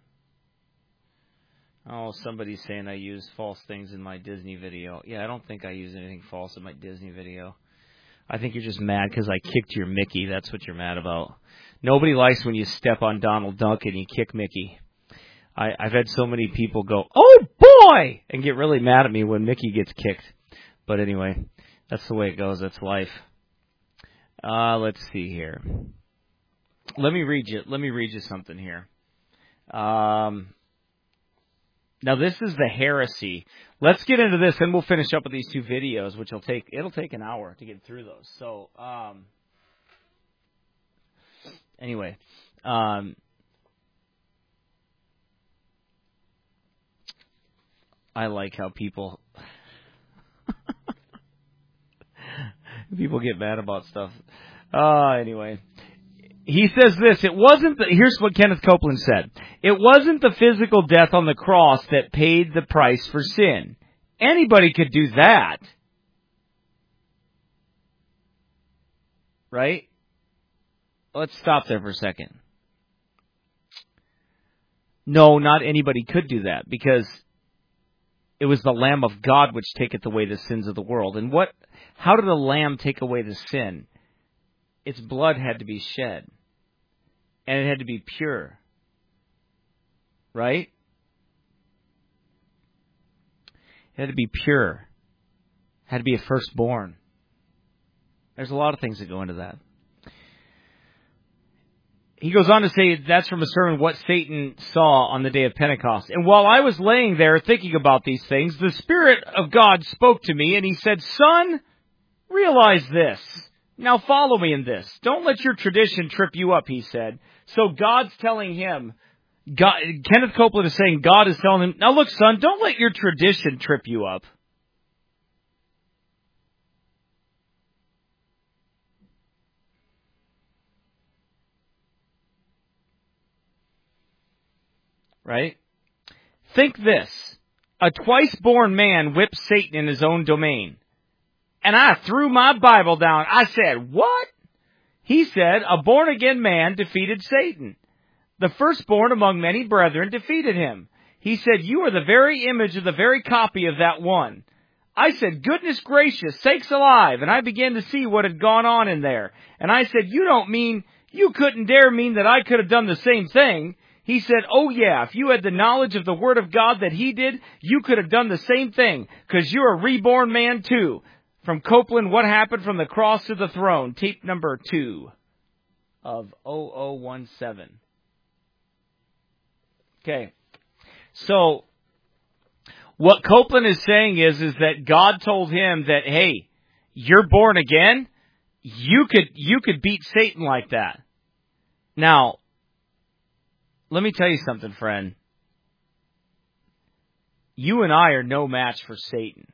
Oh, somebody's saying I use false things in my Disney video. Yeah, I don't think I use anything false in my Disney video. I think you're just mad because I kicked your Mickey. That's what you're mad about. Nobody likes when you step on Donald Duck and you kick Mickey. I, I've had so many people go, oh boy, and get really mad at me when Mickey gets kicked. But anyway, that's the way it goes. That's life. Uh, let's see here. Let me read you. Let me read you something here. Um. Now this is the heresy. Let's get into this, and we'll finish up with these two videos, which will take it'll take an hour to get through those. So, um, anyway, um, I like how people people get mad about stuff. Uh, anyway. He says this, it wasn't, the, here's what Kenneth Copeland said. It wasn't the physical death on the cross that paid the price for sin. Anybody could do that. Right? Let's stop there for a second. No, not anybody could do that, because it was the Lamb of God which taketh away the sins of the world. And what, how did a lamb take away the sin? Its blood had to be shed. And it had to be pure. Right? It had to be pure. It had to be a firstborn. There's a lot of things that go into that. He goes on to say that's from a sermon, What Satan Saw on the Day of Pentecost. And while I was laying there thinking about these things, the Spirit of God spoke to me, and he said, Son, realize this. Now follow me in this. Don't let your tradition trip you up, he said. So God's telling him, God, Kenneth Copeland is saying, God is telling him, now look, son, don't let your tradition trip you up. Right? Think this. A twice-born man whipped Satan in his own domain. And I threw my Bible down. I said, what? He said, a born-again man defeated Satan. The firstborn among many brethren defeated him. He said, you are the very image of the very copy of that one. I said, goodness gracious, sakes alive. And I began to see what had gone on in there. And I said, you don't mean, you couldn't dare mean that I could have done the same thing. He said, oh yeah, if you had the knowledge of the Word of God that he did, you could have done the same thing, because you're a reborn man too. From Copeland, What Happened from the Cross to the Throne, tape number two of oh oh one seven. Okay, so what Copeland is saying is, is that God told him that, hey, you're born again, you could you could beat Satan like that. Now, let me tell you something, friend. You and I are no match for Satan.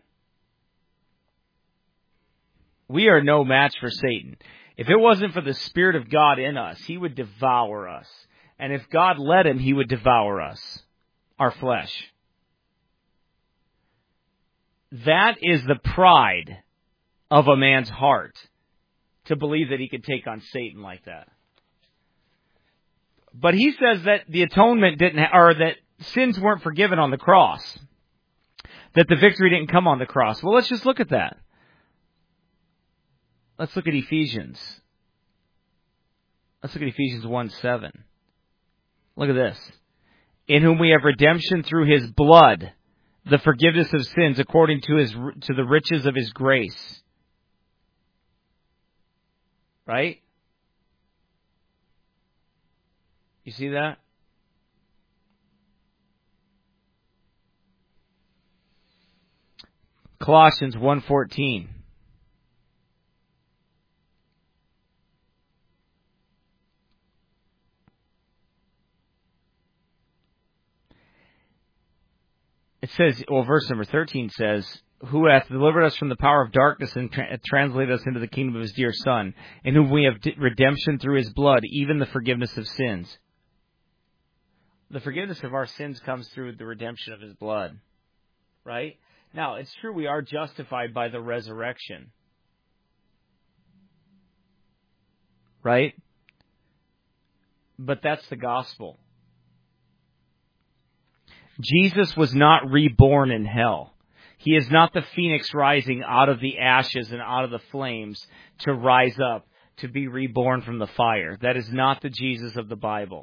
We are no match for Satan. If it wasn't for the Spirit of God in us, he would devour us. And if God let him, he would devour us, our flesh. that is the pride of a man's heart, to believe that he could take on Satan like that. But he says that the atonement didn't, ha- or that sins weren't forgiven on the cross. That the victory didn't come on the cross. Well, let's just look at that. Let's look at Ephesians. Let's look at Ephesians one seven. Look at this. In whom we have redemption through his blood, the forgiveness of sins according to his to the riches of his grace. Right? You see that? Colossians one fourteen. It says, well, verse number thirteen says, who hath delivered us from the power of darkness and tra- translated us into the kingdom of his dear Son, in whom we have d- redemption through his blood, even the forgiveness of sins. The forgiveness of our sins comes through the redemption of his blood. Right? Now, it's true we are justified by the resurrection. Right? But that's the gospel. Jesus was not reborn in hell. He is not the phoenix rising out of the ashes and out of the flames to rise up, to be reborn from the fire. That is not the Jesus of the Bible.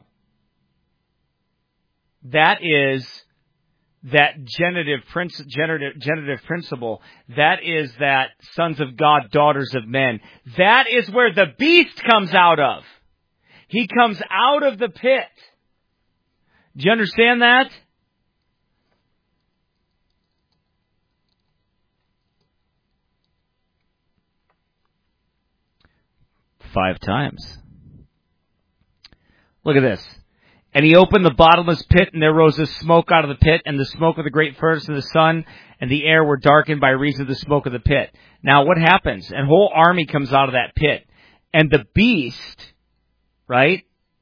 That is that genitive, genitive, genitive principle. That is that sons of God, daughters of men. That is where the beast comes out of. He comes out of the pit. Do you understand that? Five times. Look at this. And he opened the bottomless pit, and there rose a smoke out of the pit, and the smoke of the great furnace and the sun and the air were darkened by reason of the smoke of the pit. Now what happens? A whole army comes out of that pit. And the beast, right?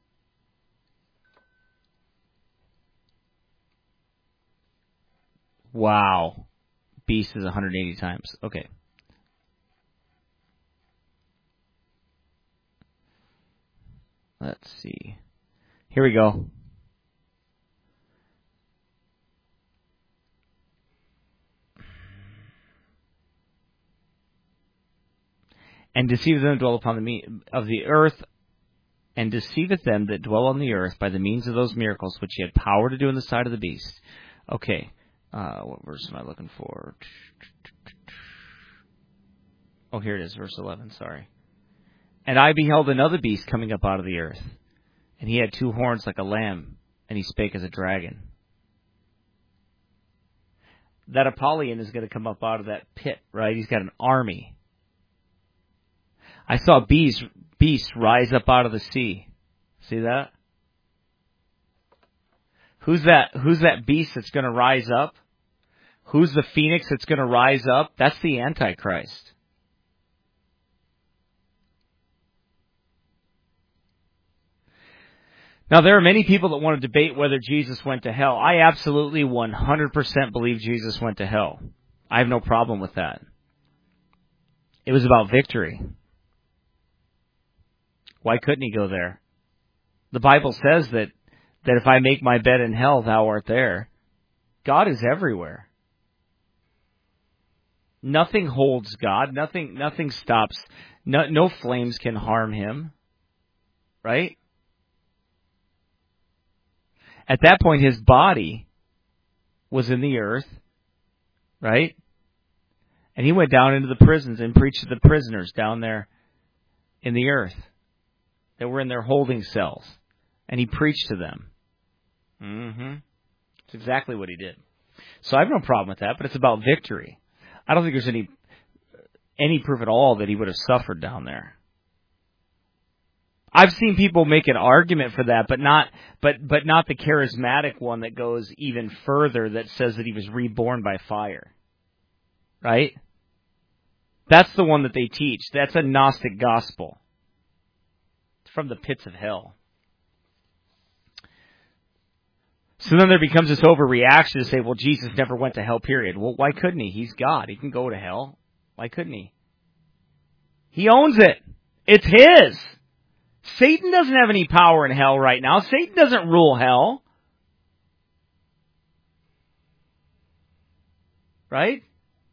Wow. Beast is one hundred eighty times. Okay. Let's see. Here we go. And deceiveth them that dwell upon the me- of the earth, and deceiveth them that dwell on the earth by the means of those miracles which he had power to do in the sight of the beast. Okay, uh, what verse am I looking for? Oh, here it is, verse eleven, sorry. And I beheld another beast coming up out of the earth, and he had two horns like a lamb, and he spake as a dragon. That Apollyon is going to come up out of that pit, right? He's got an army. I saw beasts, beasts rise up out of the sea. See that? Who's that? Who's that beast that's going to rise up? Who's the phoenix that's going to rise up? That's the Antichrist. Now, there are many people that want to debate whether Jesus went to hell. I absolutely one hundred percent believe Jesus went to hell. I have no problem with that. It was about victory. Why couldn't he go there? The Bible says that, that if I make my bed in hell, thou art there. God is everywhere. Nothing holds God. Nothing, nothing stops. No, no flames can harm him. Right? At that point, his body was in the earth, right? And he went down into the prisons and preached to the prisoners down there in the earth that were in their holding cells. And he preached to them. Mm-hmm. That's exactly what he did. So I have no problem with that, but it's about victory. I don't think there's any any proof at all that he would have suffered down there. I've seen people make an argument for that, but not but but not the charismatic one that goes even further, that says that he was reborn by fire. Right? That's the one that they teach. That's a Gnostic gospel. It's from the pits of hell. So then there becomes this overreaction to say, well, Jesus never went to hell, period. Well, why couldn't he? He's God. He can go to hell. Why couldn't he? He owns it. It's his. Satan doesn't have any power in hell right now. Satan doesn't rule hell. Right?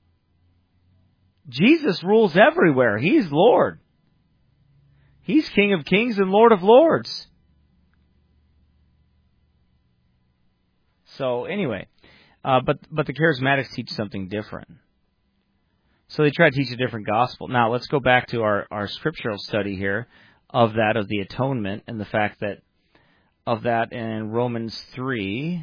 Jesus rules everywhere. He's Lord. He's King of Kings and Lord of Lords. So anyway, uh, but but the charismatics teach something different. So they try to teach a different gospel. Now let's go back to our, our scriptural study here of that, of the atonement, and the fact that of that in Romans three.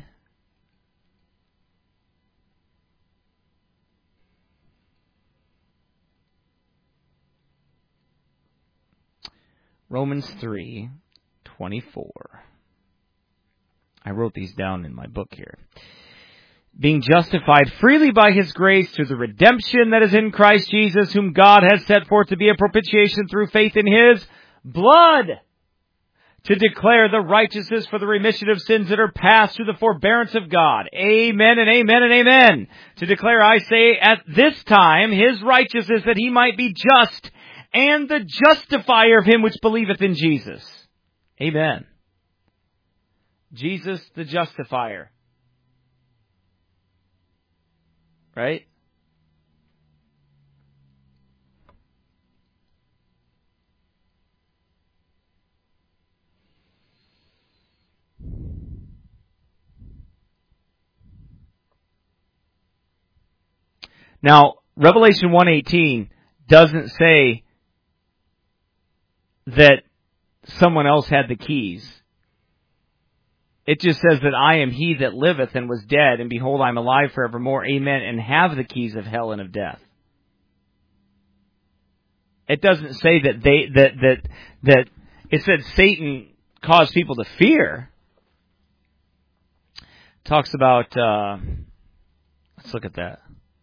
Romans three twenty-four. I wrote these down in my book here. Being justified freely by His grace through the redemption that is in Christ Jesus, whom God has set forth to be a propitiation through faith in His blood, to declare the righteousness for the remission of sins that are past through the forbearance of God. Amen and amen and amen. To declare, I say, at this time, His righteousness, that He might be just, and the justifier of him which believeth in Jesus. Amen. Jesus the justifier. Right? Now, Revelation one eighteen doesn't say that someone else had the keys. It just says that I am he that liveth and was dead, and behold, I am alive forevermore, amen, and have the keys of hell and of death. It doesn't say that they that that that it said Satan caused people to fear. It talks about uh, let's look at that.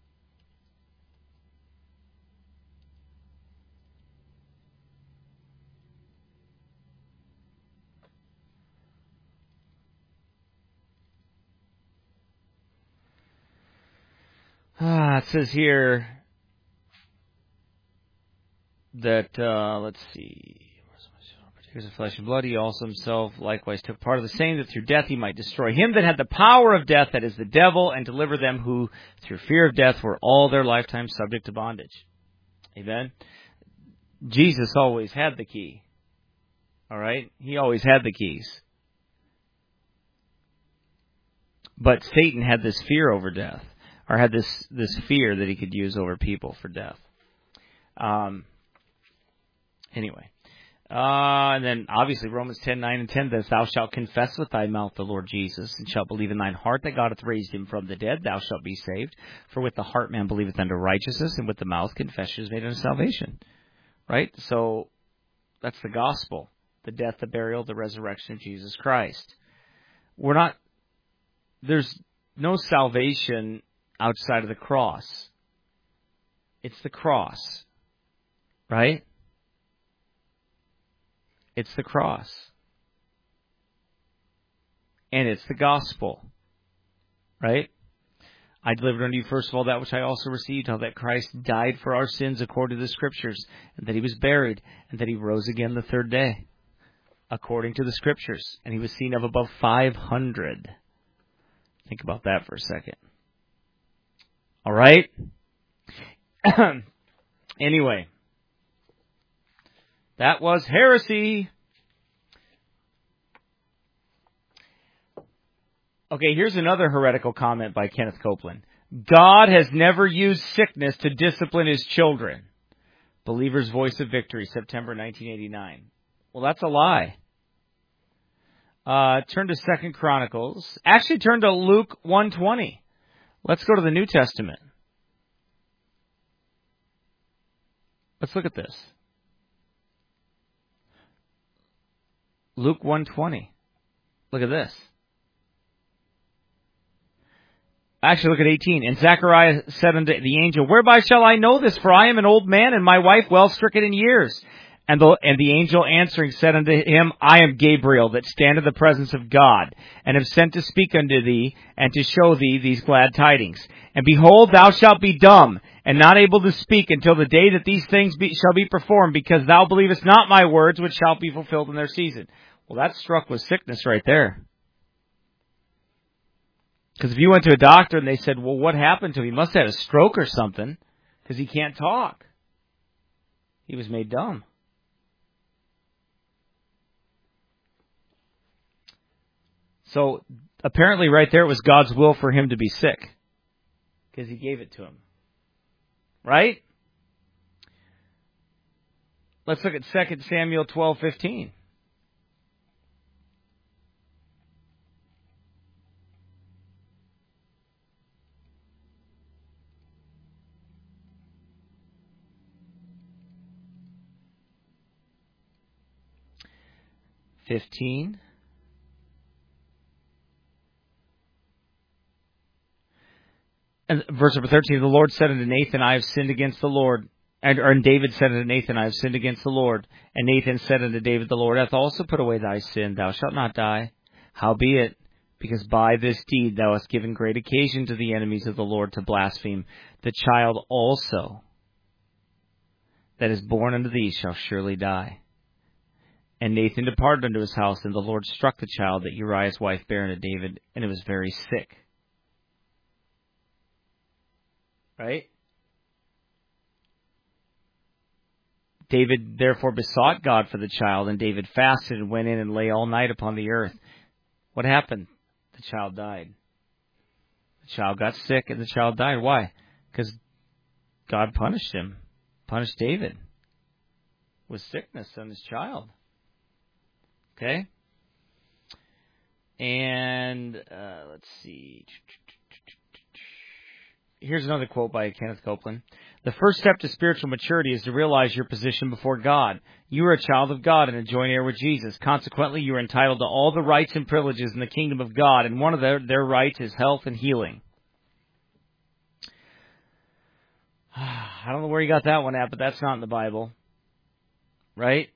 Ah, it says here that, uh, let's see, here's the flesh and blood. He also himself likewise took part of the same, that through death he might destroy him that had the power of death, that is the devil, and deliver them who through fear of death were all their lifetime subject to bondage. Amen? Jesus always had the key. All right? He always had the keys. But Satan had this fear over death. Or had this, this fear that he could use over people for death. Um, anyway. Uh, and then, obviously, Romans ten, nine and ten, that thou shalt confess with thy mouth the Lord Jesus, and shalt believe in thine heart that God hath raised him from the dead, thou shalt be saved. For with the heart man believeth unto righteousness, and with the mouth confession is made unto salvation. Right? So, that's the gospel. The death, the burial, the resurrection of Jesus Christ. We're not, there's no salvation outside of the cross. It's the cross. Right? It's the cross. And it's the gospel. Right? I delivered unto you first of all that which I also received, how that Christ died for our sins according to the Scriptures, and that he was buried, and that he rose again the third day, according to the Scriptures. And he was seen of above five hundred. Think about that for a second. All right? Anyway. That was heresy. Okay, here's another heretical comment by Kenneth Copeland. God has never used sickness to discipline his children. Believer's Voice of Victory, September nineteen eighty-nine. Well, that's a lie. Uh, turn to Second Chronicles. Actually, turn to Luke one twenty. Let's go to the New Testament. Let's look at this. Luke one twenty. Look at this. Actually, look at eighteen. And Zechariah said unto the angel, whereby shall I know this? For I am an old man, and my wife well stricken in years. And the, and the angel answering said unto him, I am Gabriel, that stand in the presence of God, and am sent to speak unto thee, and to show thee these glad tidings. And behold, thou shalt be dumb, and not able to speak until the day that these things be, shall be performed, because thou believest not my words, which shall be fulfilled in their season. Well, that's struck with sickness right there. Because if you went to a doctor and they said, well, what happened to him? He must have had a stroke or something, because he can't talk. He was made dumb. So apparently right there it was God's will for him to be sick, because he gave it to him. Right? Let's look at Second Samuel twelve fifteen. Fifteen. And verse number thirteen, the Lord said unto Nathan, I have sinned against the Lord. And, or, and David said unto Nathan, I have sinned against the Lord. And Nathan said unto David, the Lord hath also put away thy sin. Thou shalt not die. Howbeit, because by this deed thou hast given great occasion to the enemies of the Lord to blaspheme, the child also that is born unto thee shall surely die. And Nathan departed unto his house, and the Lord struck the child that Uriah's wife bare unto David, and it was very sick. Right? David therefore besought God for the child, and David fasted and went in and lay all night upon the earth. What happened? The child died. The child got sick and the child died. Why? Because God punished him, punished David with sickness on his child. Okay? And uh, let's see. Here's another quote by Kenneth Copeland. The first step to spiritual maturity is to realize your position before God. You are a child of God and a joint heir with Jesus. Consequently, you are entitled to all the rights and privileges in the kingdom of God, and one of their, their rights is health and healing. I don't know where you got that one at, but that's not in the Bible. Right?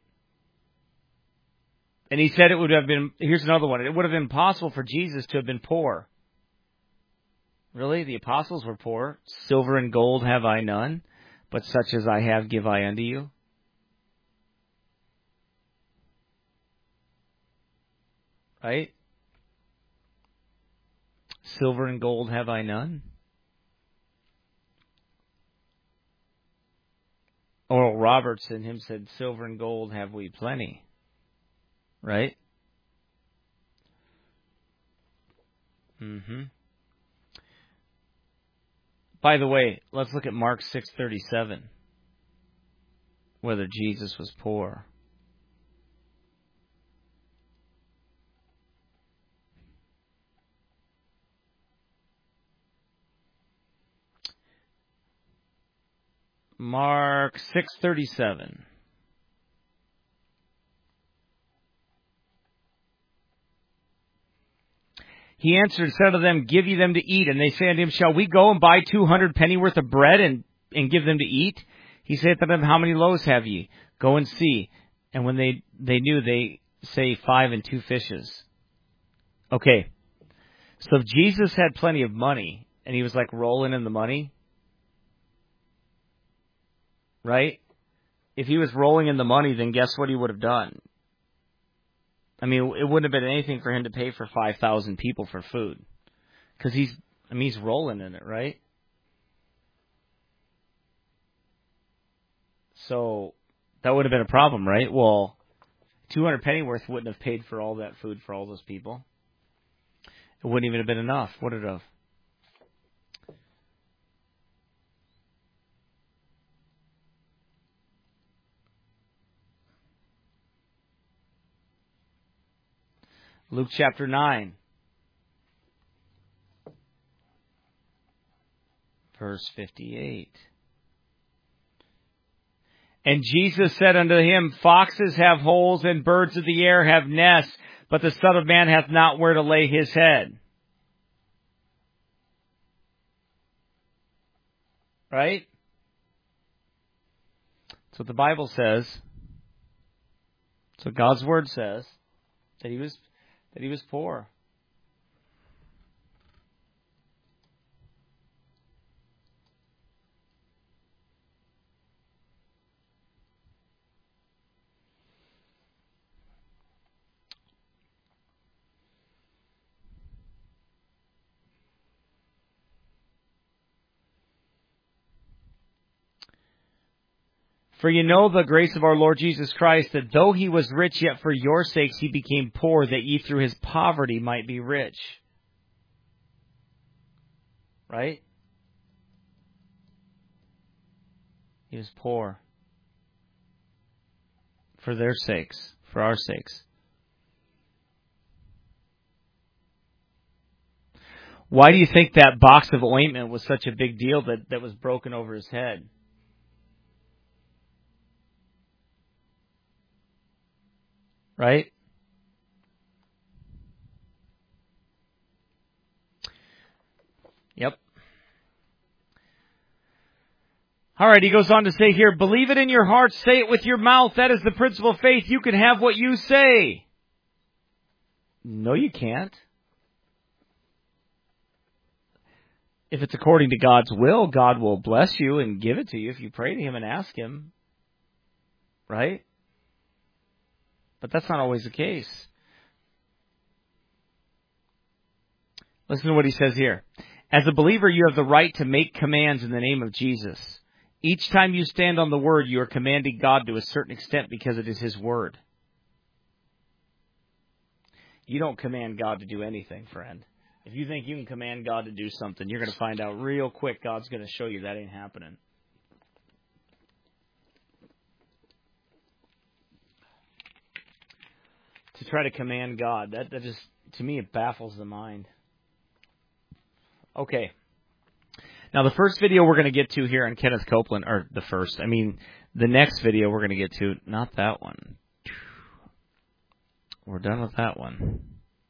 And he said it would have been, here's another one, it would have been possible for Jesus to have been poor. Really? The apostles were poor. Silver and gold have I none, but such as I have give I unto you. Right? Silver and gold have I none. Oral Roberts in him said, silver and gold have we plenty. Right? Mm-hmm. By the way, let's look at Mark six thirty-seven. Whether Jesus was poor. Mark six thirty-seven. He answered and said to them, give ye them to eat. And they say unto him, shall we go and buy two hundred pennyworth of bread and, and give them to eat? He saith unto them, how many loaves have ye? Go and see. And when they, they knew, they say five and two fishes. Okay. So if Jesus had plenty of money, and he was like rolling in the money, right? If he was rolling in the money, then guess what he would have done? I mean, it wouldn't have been anything for him to pay for five thousand people for food. Because he's, I mean, he's rolling in it, right? So, that would have been a problem, right? Well, two hundred pennyworth wouldn't have paid for all that food for all those people. It wouldn't even have been enough, would it have? Luke chapter nine, verse fifty-eight. And Jesus said unto him, foxes have holes and birds of the air have nests, but the Son of Man hath not where to lay his head. Right? That's what the Bible says. So God's word says that he was that he was poor. For you know the grace of our Lord Jesus Christ, that though he was rich, yet for your sakes he became poor, that ye through his poverty might be rich. Right? He was poor. For their sakes, for our sakes. Why do you think that box of ointment was such a big deal that, that was broken over his head? Right? Yep. All right, he goes on to say here, believe it in your heart, say it with your mouth. That is the principle of faith. You can have what you say. No, you can't. If it's according to God's will, God will bless you and give it to you if you pray to him and ask him. Right? But that's not always the case. Listen to what he says here. As a believer, you have the right to make commands in the name of Jesus. Each time you stand on the word, you are commanding God to a certain extent because it is his word. You don't command God to do anything, friend. If you think you can command God to do something, you're going to find out real quick God's going to show you that ain't happening. To try to command God, that, that just, to me, it baffles the mind. Okay. Now, the first video we're going to get to here on Kenneth Copeland, or the first, I mean, the next video we're going to get to, not that one. We're done with that one.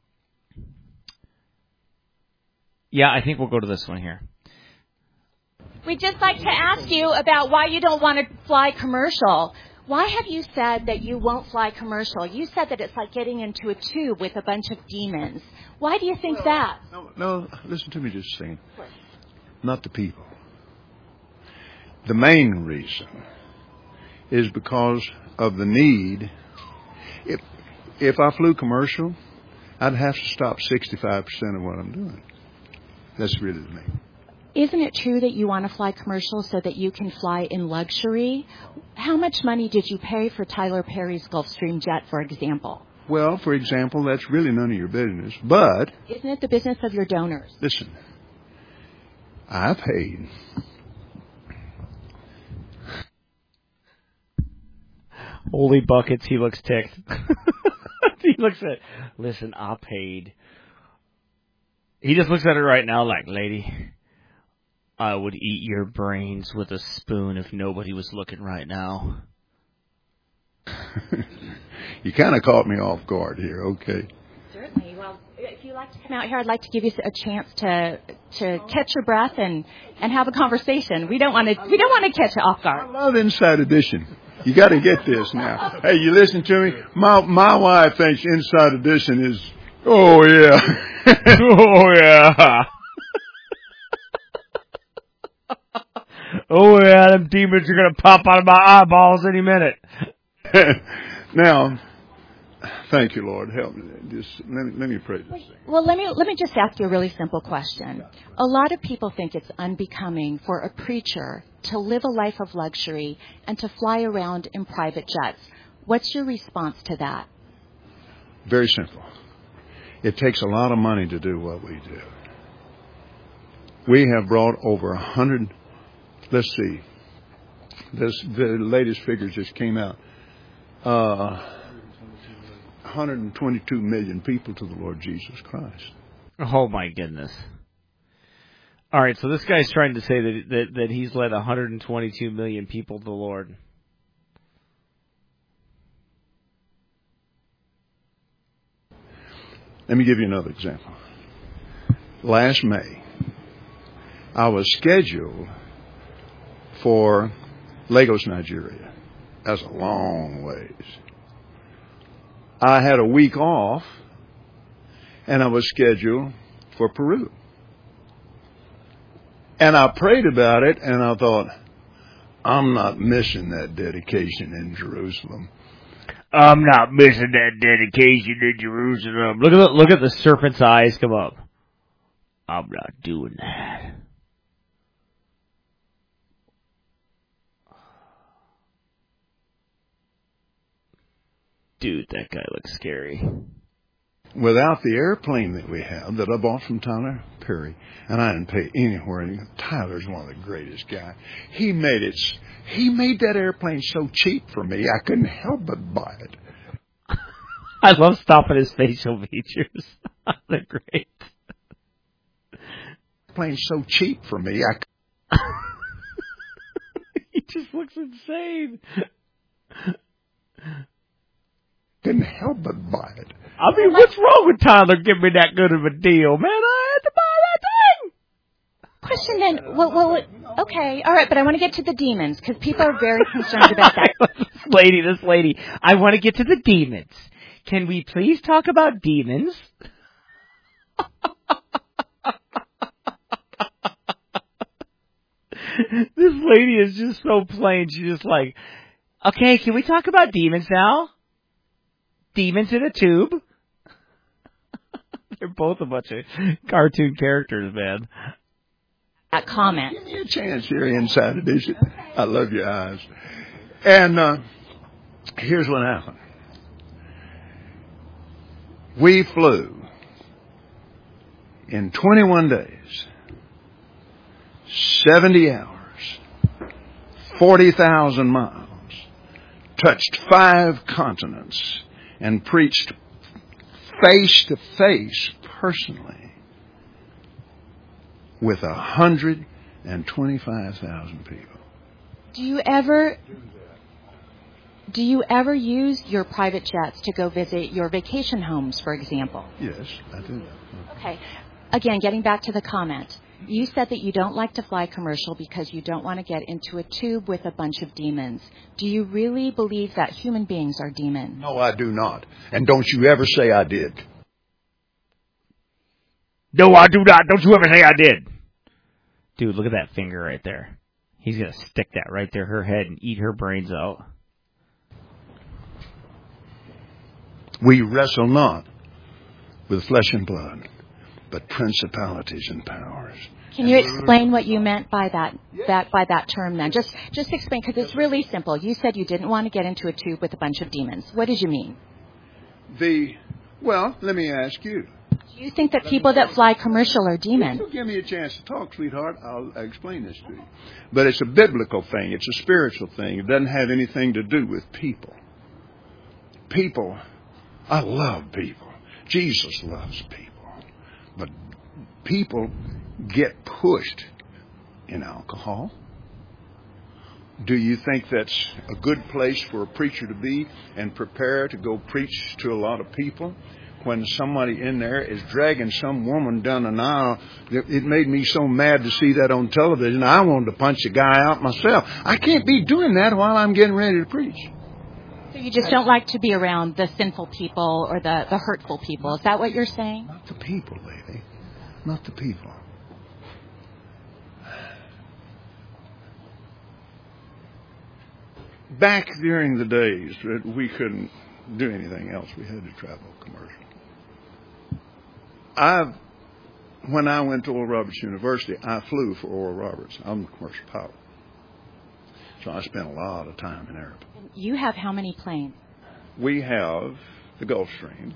Yeah, I think we'll go to this one here. We'd just like to ask you about why you don't want to fly commercial. Why have you said that you won't fly commercial? You said that it's like getting into a tube with a bunch of demons. Why do you think well, that? No, no, listen to me just a second. Not the people. The main reason is because of the need. If if I flew commercial, I'd have to stop sixty-five percent of what I'm doing. That's really the main. Isn't it true that you want to fly commercial so that you can fly in luxury? How much money did you pay for Tyler Perry's Gulfstream jet, for example? Well, for example, that's really none of your business, but... Isn't it the business of your donors? Listen, I paid. Holy buckets, he looks ticked. He looks at, listen, I paid. He just looks at it right now like, lady... I would eat your brains with a spoon if nobody was looking right now. You kind of caught me off guard here, okay? Certainly. Well, if you'd like to come out here, I'd like to give you a chance to to catch your breath and, and have a conversation. We don't want to we don't want to catch you off guard. I love Inside Edition. You got to get this now. Hey, you listen to me? My my wife thinks Inside Edition is, oh yeah, oh yeah. Oh, yeah, them demons are going to pop out of my eyeballs any minute. Now, thank you, Lord. Help me. Just let me, let me pray this. Well, let me let me just ask you a really simple question. A lot of people think it's unbecoming for a preacher to live a life of luxury and to fly around in private jets. What's your response to that? Very simple. It takes a lot of money to do what we do. We have brought over a hundred... Let's see. This, the latest figures just came out. Uh, one hundred twenty-two million people to the Lord Jesus Christ. Oh, my goodness. All right, so this guy's trying to say that that, that he's led one hundred twenty-two million people to the Lord. Let me give you another example. Last May, I was scheduled for Lagos, Nigeria. That's a long ways. I had a week off, and I was scheduled for Peru. And I prayed about it, and I thought, I'm not missing that dedication in Jerusalem. I'm not missing that dedication in Jerusalem. Look at the, look at the serpent's eyes come up. I'm not doing that. Dude, that guy looks scary. Without the airplane that we have, that I bought from Tyler Perry, and I didn't pay anywhere. Tyler's one of the greatest guys. He made it. He made that airplane so cheap for me, I couldn't help but buy it. I love stopping his facial features. They're great. Plane's so cheap for me, I. He just looks insane. Couldn't help but buy it. I mean, what's wrong with Tyler giving me that good of a deal, man? I had to buy that thing. Question then, well, well, okay, all right, but I want to get to the demons because people are very concerned about that. This lady, this lady, I want to get to the demons. Can we please talk about demons? This lady is just so plain. She's just like, okay, can we talk about demons now? Demons in a tube. They're both a bunch of cartoon characters, man. That comment. Give me a chance here inside edition. I love your eyes. And uh, here's what happened. We flew in twenty-one days, seventy hours, forty thousand miles, touched five continents, and preached face to face personally with one hundred twenty-five thousand people. Do you ever do you ever use your private jets to go visit your vacation homes, for example? Yes, I do. Okay. Again, getting back to the comment. You said that you don't like to fly commercial because you don't want to get into a tube with a bunch of demons. Do you really believe that human beings are demons? No, I do not. And don't you ever say I did. No, I do not. Don't you ever say I did. Dude, look at that finger right there. He's going to stick that right there, her head, and eat her brains out. We wrestle not with flesh and blood, but principalities and powers. Can you explain what you meant by that, that by that term then? Just just explain, because it's really simple. You said you didn't want to get into a tube with a bunch of demons. What did you mean? The, well, let me ask you. Do you think that people that fly commercial are demons? Give me a chance to talk, sweetheart. I'll explain this to you. But it's a biblical thing. It's a spiritual thing. It doesn't have anything to do with people. People, I love people. Jesus loves people. But people get pushed in alcohol. Do you think that's a good place for a preacher to be and prepare to go preach to a lot of people? When somebody in there is dragging some woman down an aisle, it made me so mad to see that on television. I wanted to punch the guy out myself. I can't be doing that while I'm getting ready to preach. So you just don't like to be around the sinful people or the, the hurtful people. Is that what you're saying? Not the people, lady. Not the people. Back during the days that we couldn't do anything else, we had to travel commercial. I've, when I went to Oral Roberts University, I flew for Oral Roberts. I'm a commercial pilot. So I spent a lot of time in Arabic. You have how many planes? We have the Gulfstream,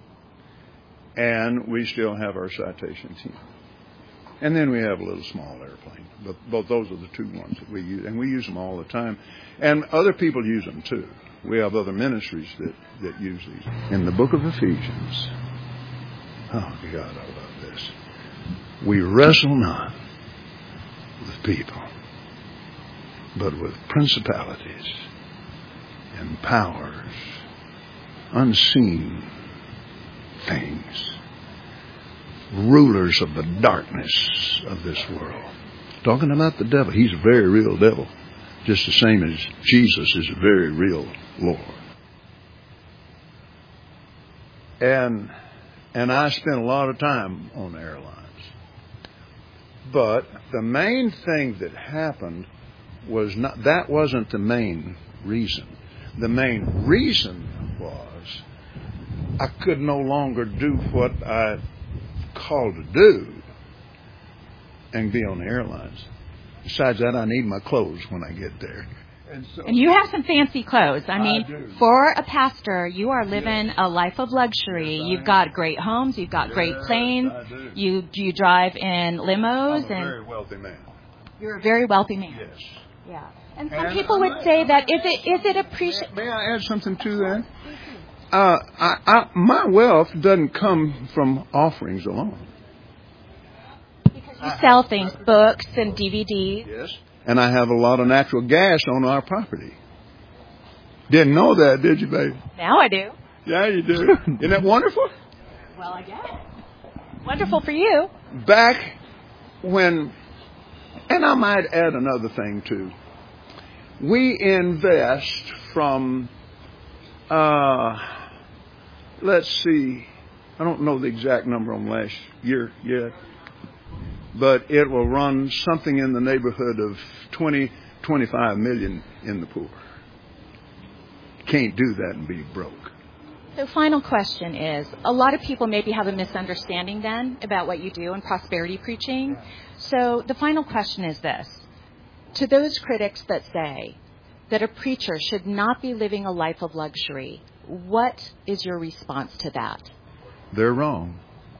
and we still have our Citation team. And then we have a little small airplane. But both those are the two ones that we use, and we use them all the time. And other people use them too. We have other ministries that, that use these. In the book of Ephesians, oh God, I love this. We wrestle not with people, but with principalities and powers, unseen things, rulers of the darkness of this world. Talking about the devil. He's a very real devil, just the same as Jesus is a very real Lord. And and I spent a lot of time on the airlines. But the main thing that happened was not, that wasn't the main reason. The main reason was I could no longer do what I called to do and be on the airlines. Besides that, I need my clothes when I get there. And, so, and you have some fancy clothes. I mean, I for a pastor, you are living yes. a life of luxury. Yes, You've got great homes. You've got yes, great planes. I do. You you drive in limos. I'm a and very wealthy man. You're a very wealthy man. Yes. Yeah. And some and people I, would say that is it is it appreciated? May I add something to that? Uh, I, I, my wealth doesn't come from offerings alone. Because you sell things, books and D V Ds. Yes. And I have a lot of natural gas on our property. Didn't know that, did you, baby? Now I do. Yeah, you do. Isn't that wonderful? Well, I guess. Wonderful for you. Back when, and I might add another thing too. We invest from, uh, let's see, I don't know the exact number on last year yet, but it will run something in the neighborhood of twenty, twenty-five million in the poor. Can't do that and be broke. So final question is, a lot of people maybe have a misunderstanding then about what you do in prosperity preaching. So the final question is this. To those critics that say that a preacher should not be living a life of luxury, what is your response to that? They're wrong.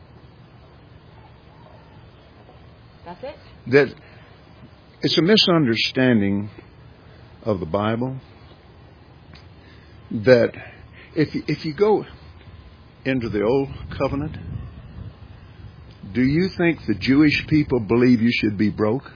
That's it? That it's a misunderstanding of the Bible. That if you, if you go into the Old Covenant, do you think the Jewish people believe you should be broke?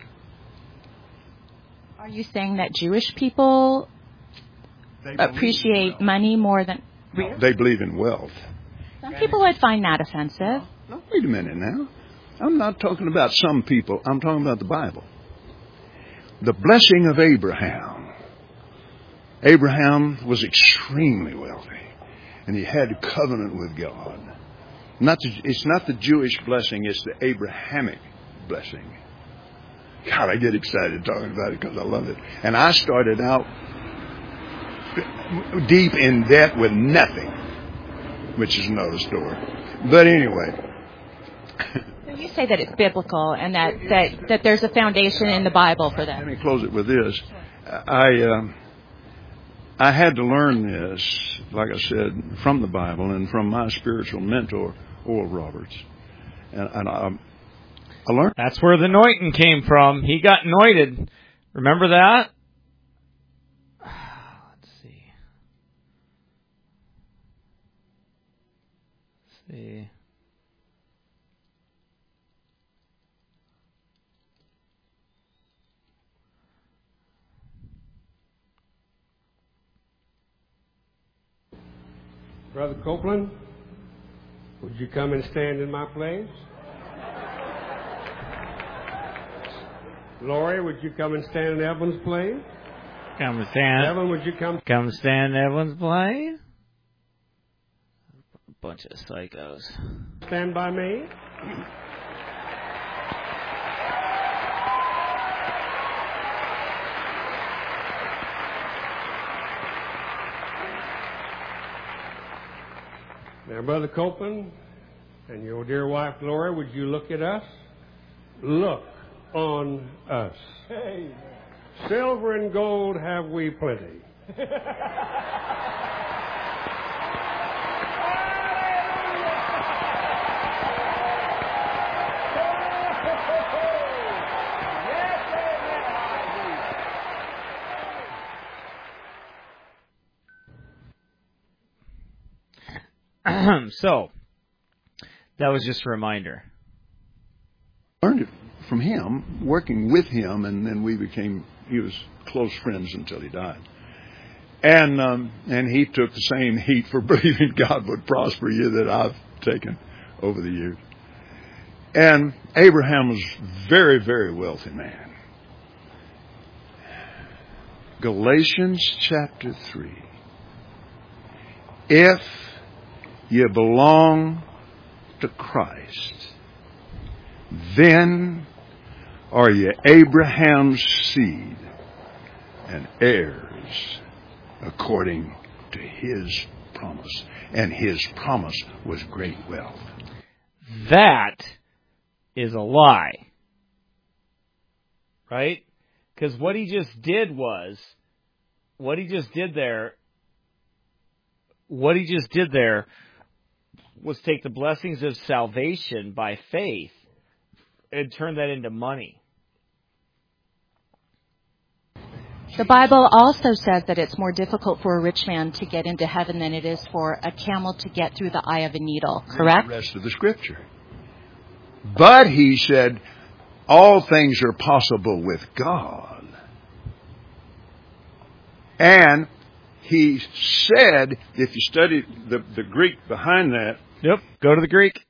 Are you saying that Jewish people appreciate money more than... Really? They believe in wealth. Some people would find that offensive. No, no, wait a minute now. I'm not talking about some people. I'm talking about the Bible. The blessing of Abraham. Abraham was extremely wealthy, and he had a covenant with God. Not the, it's not the Jewish blessing, it's the Abrahamic blessing. God, I get excited talking about it because I love it. And I started out deep in debt with nothing, which is another story. But anyway. So you say that it's biblical and that, that, that there's a foundation in the Bible for that. Let me close it with this. I... Um, I had to learn this, like I said, from the Bible and from my spiritual mentor, Oral Roberts. And, and I, I learned. That's where the anointing came from. He got anointed. Remember that? Let's see. Let's see. Brother Copeland, would you come and stand in my place? Lori, would you come and stand in Evan's place? Come and stand. Evan, would you come? Come stand in Evan's place? Bunch of psychos. Stand by me. Now, Brother Copeland and your dear wife, Laura, would you look at us? Look on us. Hey. Silver and gold have we plenty. So, that was just a reminder. Learned it from him, working with him, and then we became, he was close friends until he died. And um, and he took the same heat for believing God would prosper you that I've taken over the years. And Abraham was a very, very wealthy man. Galatians chapter three. If you belong to Christ, then are you Abraham's seed and heirs according to his promise. And his promise was great wealth. That is a lie. Right? Because what he just did was, what he just did there, what he just did there was take the blessings of salvation by faith and turn that into money. The Bible also says that it's more difficult for a rich man to get into heaven than it is for a camel to get through the eye of a needle, correct? The rest of the Scripture. But he said, all things are possible with God. And he said, if you study the, the Greek behind that. Yep, go to the Greek.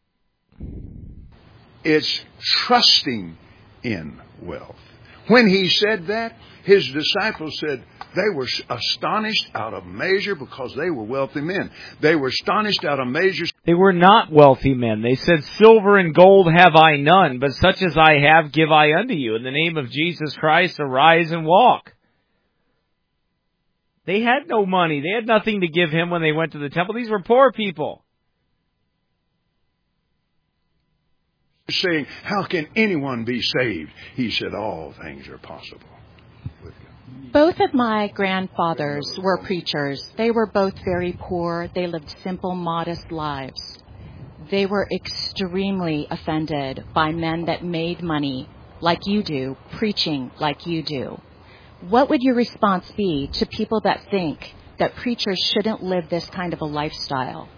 It's trusting in wealth. When he said that, his disciples said they were astonished out of measure because they were wealthy men. They were astonished out of measure. They were not wealthy men. They said, silver and gold have I none, but such as I have give I unto you. In the name of Jesus Christ, arise and walk. They had no money. They had nothing to give him when they went to the temple. These were poor people. Saying, how can anyone be saved? He said, all things are possible with God. Both of my grandfathers were preachers. They were both very poor. They lived simple, modest lives. They were extremely offended by men that made money like you do, preaching like you do. What would your response be to people that think that preachers shouldn't live this kind of a lifestyle?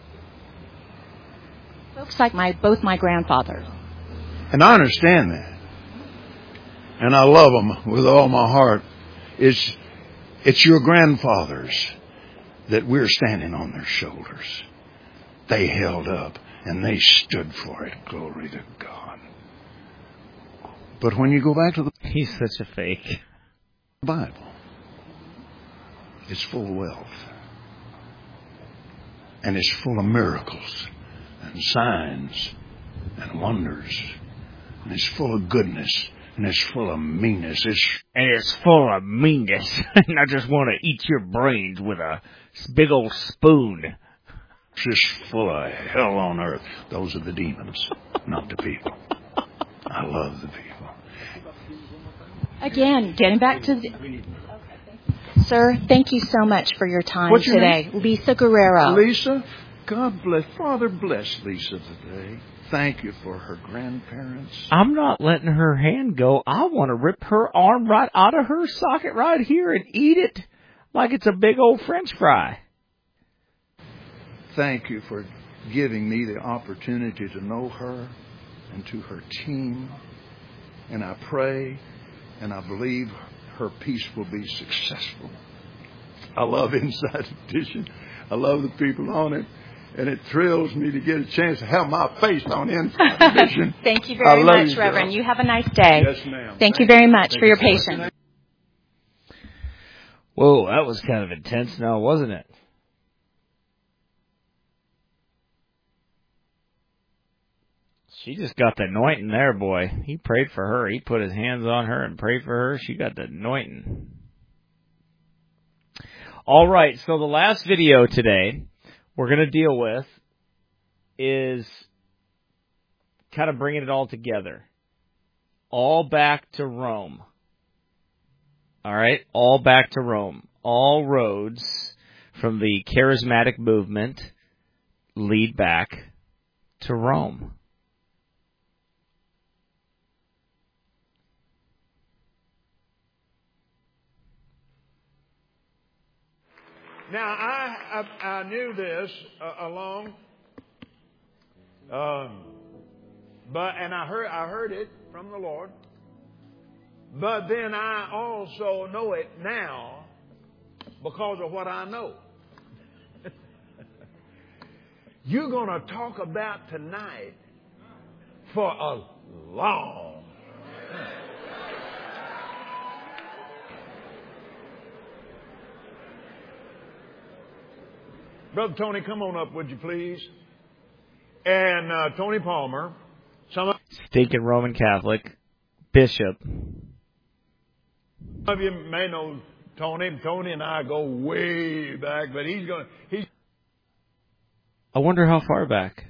Folks like my both my grandfathers. And I understand that. And I love them with all my heart. It's, it's your grandfathers that we're standing on their shoulders. They held up and they stood for it. Glory to God. But when you go back to the... He's such a fake. Bible, it's full of wealth. And it's full of miracles and signs and wonders. And it's full of goodness. And it's full of meanness. It's, and it's full of meanness. And I just want to eat your brains with a big old spoon. It's just full of hell on earth. Those are the demons, not the people. I love the people. Again, getting back to the... Sir, thank you so much for your time What's your today. name? Lisa Guerrero. Lisa, God bless. Father, bless Lisa today. Thank you for her grandparents. I'm not letting her hand go. I want to rip her arm right out of her socket right here and eat it like it's a big old French fry. Thank you for giving me the opportunity to know her and to her team. And I pray and I believe her piece will be successful. I love Inside Edition. I love the people on it. And it thrills me to get a chance to have my face on Inside Edition. Thank you very much, you, Reverend. You have a nice day. Yes, ma'am. Thank, Thank you very you. much Thank for your you. patience. Whoa, that was kind of intense now, wasn't it? She just got the anointing there, boy. He prayed for her. He put his hands on her and prayed for her. She got the anointing. All right, so the last video today we're going to deal with is kind of bringing it all together. All back to Rome. All right, all back to Rome. All roads from the charismatic movement lead back to Rome. Now, I, I, I knew this uh, along, um, but and I heard I heard it from the Lord. But then I also know it now because of what I know. You're going to talk about tonight for a long time. Brother Tony, come on up, would you please? And uh, Tony Palmer. Some Stinking Roman Catholic bishop. Some of you may know Tony. Tony and I go way back, but he's going to... He's I wonder how far back.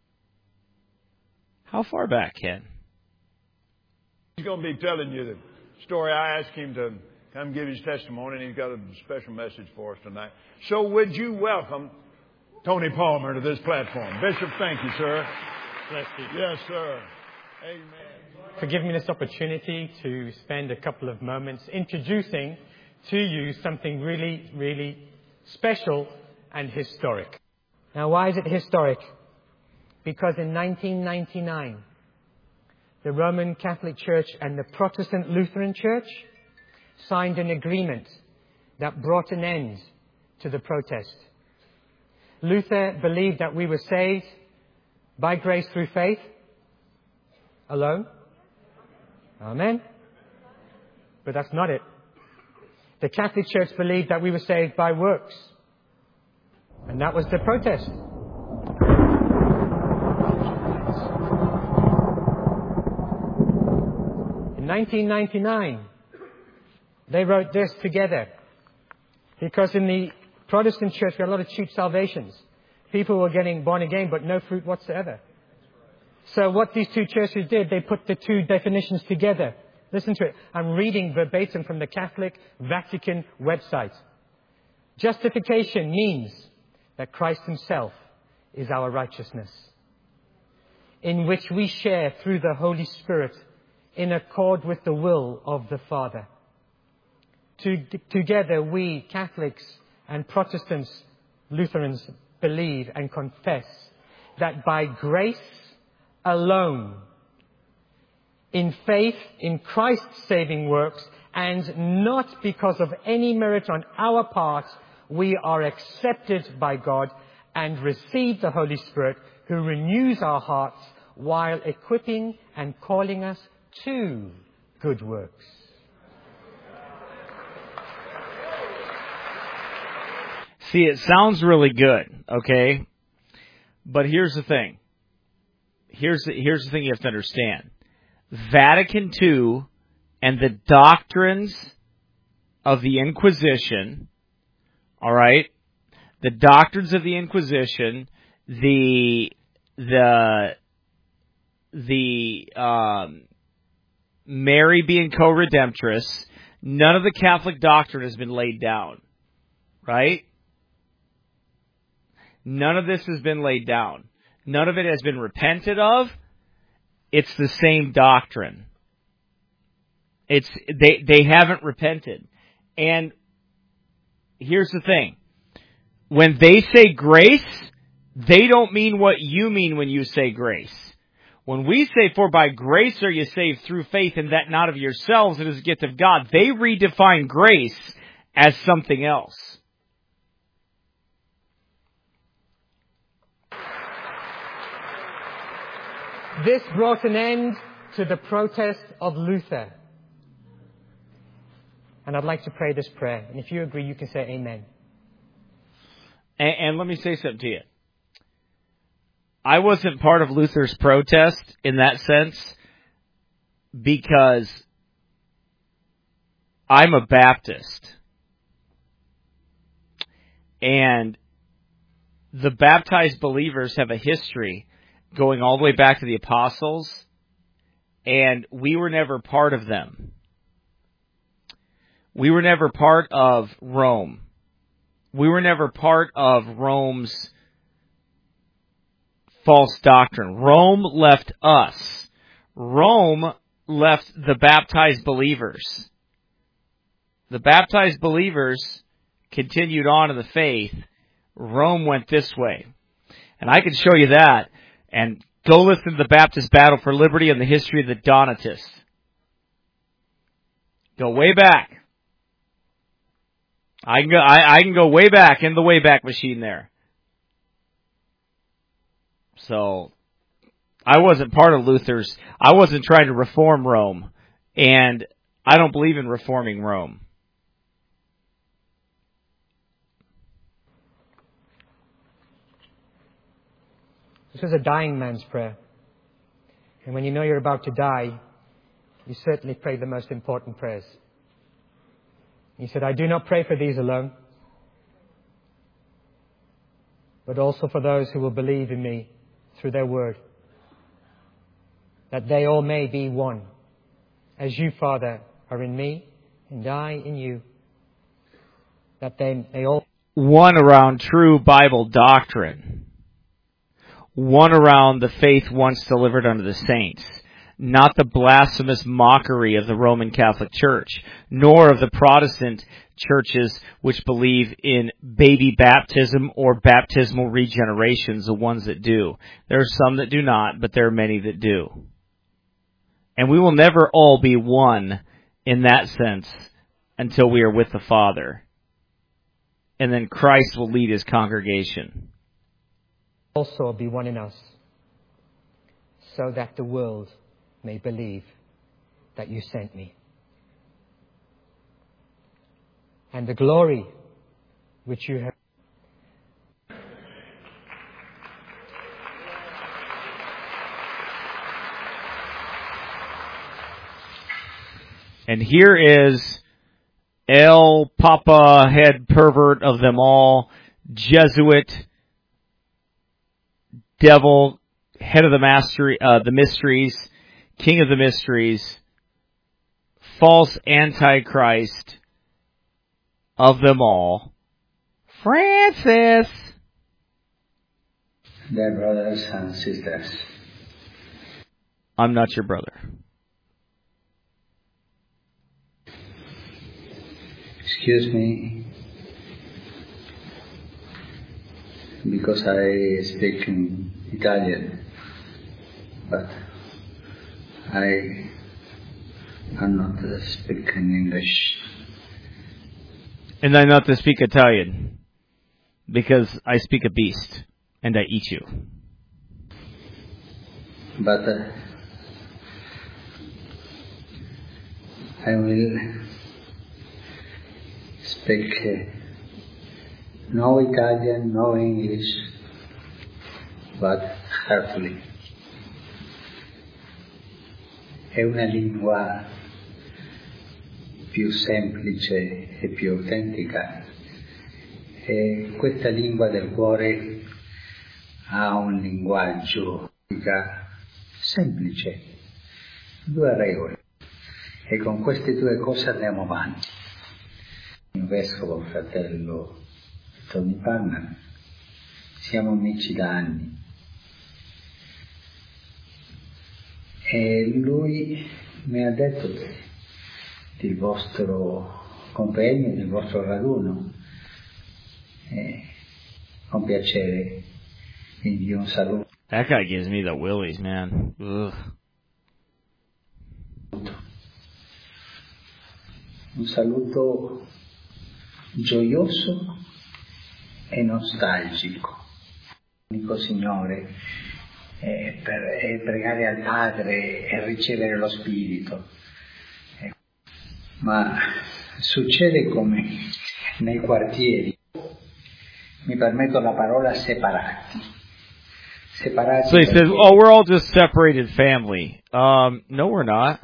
How far back, Ken? He's going to be telling you the story. I asked him to come give his testimony, and he's got a special message for us tonight. So would you welcome Tony Palmer to this platform? Bishop, thank you, sir. Bless you. Yes, sir. Amen. For giving me this opportunity to spend a couple of moments introducing to you something really, really special and historic. Now, why is it historic? Because in nineteen ninety-nine, the Roman Catholic Church and the Protestant Lutheran Church signed an agreement that brought an end to the protest. Luther believed that we were saved by grace through faith alone. Amen. But that's not it. The Catholic Church believed that we were saved by works. And that was the protest. In nineteen ninety-nine, they wrote this together. Because in the Protestant church, we had a lot of cheap salvations. People were getting born again, but no fruit whatsoever. So what these two churches did, they put the two definitions together. Listen to it. I'm reading verbatim from the Catholic Vatican website. Justification means that Christ himself is our righteousness, in which we share through the Holy Spirit in accord with the will of the Father. To, together, we Catholics and Protestants, Lutherans, believe and confess that by grace alone, in faith in Christ's saving works, and not because of any merit on our part, we are accepted by God and receive the Holy Spirit, who renews our hearts while equipping and calling us to good works. See, it sounds really good, okay? But here's the thing. Here's the, here's the thing you have to understand. Vatican Two and the doctrines of the Inquisition, all right? The doctrines of the Inquisition, the the the um, Mary being co-redemptress, none of the Catholic doctrine has been laid down, right? None of this has been laid down. None of it has been repented of. It's the same doctrine. It's they they haven't repented. And here's the thing. When they say grace, they don't mean what you mean when you say grace. When we say, for by grace are you saved through faith, and that not of yourselves, it is a gift of God, they redefine grace as something else. This brought an end to the protest of Luther. And I'd like to pray this prayer. And if you agree, you can say amen. And, and let me say something to you. I wasn't part of Luther's protest in that sense because I'm a Baptist. And the baptized believers have a history going all the way back to the apostles, and we were never part of them. We were never part of Rome. We were never part of Rome's false doctrine. Rome left us. Rome left the baptized believers. The baptized believers continued on in the faith. Rome went this way. And I can show you that. And go listen to the Baptist Battle for Liberty and the history of the Donatists. Go way back. I can go. I, I can go way back in the Wayback Machine there. So I wasn't part of Luther's. I wasn't trying to reform Rome, and I don't believe in reforming Rome. This was a dying man's prayer. And when you know you're about to die, you certainly pray the most important prayers. He said, I do not pray for these alone, but also for those who will believe in me through their word, that they all may be one, as you, Father, are in me, and I in you, that they may all... One around true Bible doctrine. One around the faith once delivered unto the saints. Not the blasphemous mockery of the Roman Catholic Church, nor of the Protestant churches which believe in baby baptism or baptismal regenerations, the ones that do. There are some that do not, but there are many that do. And we will never all be one in that sense until we are with the Father. And then Christ will lead his congregation. Also be one in us, so that the world may believe that you sent me. And the glory which you have. And here is El Papa, head pervert of them all, Jesuit, devil, head of the mastery, uh, the mysteries, king of the mysteries, false antichrist of them all, Francis. Dear brothers and sisters, I'm not your brother. Excuse me, because I speak in Italian, but I am not speaking English. And I'm not to speak Italian, because I speak a beast, and I eat you. But uh, I will speak uh, no Italian, no English, but carefully. È una lingua più semplice e più autentica. E questa lingua del cuore ha un linguaggio semplice, due regole. E con queste due cose andiamo avanti. Il vescovo fratello Tony Panna, siamo amici da anni. E lui mi ha detto del vostro convegno, del vostro raduno. E con piacere vi invio un saluto. That guy gives me the willies, man. Ugh. Un saluto gioioso e nostalgico. L'unico Signore è, per, è pregare al Padre e ricevere lo Spirito. Eh, ma succede come nei quartieri, mi permetto la parola, separati. Separati. So he says, oh, we're all just separated family. Um, no, we're not.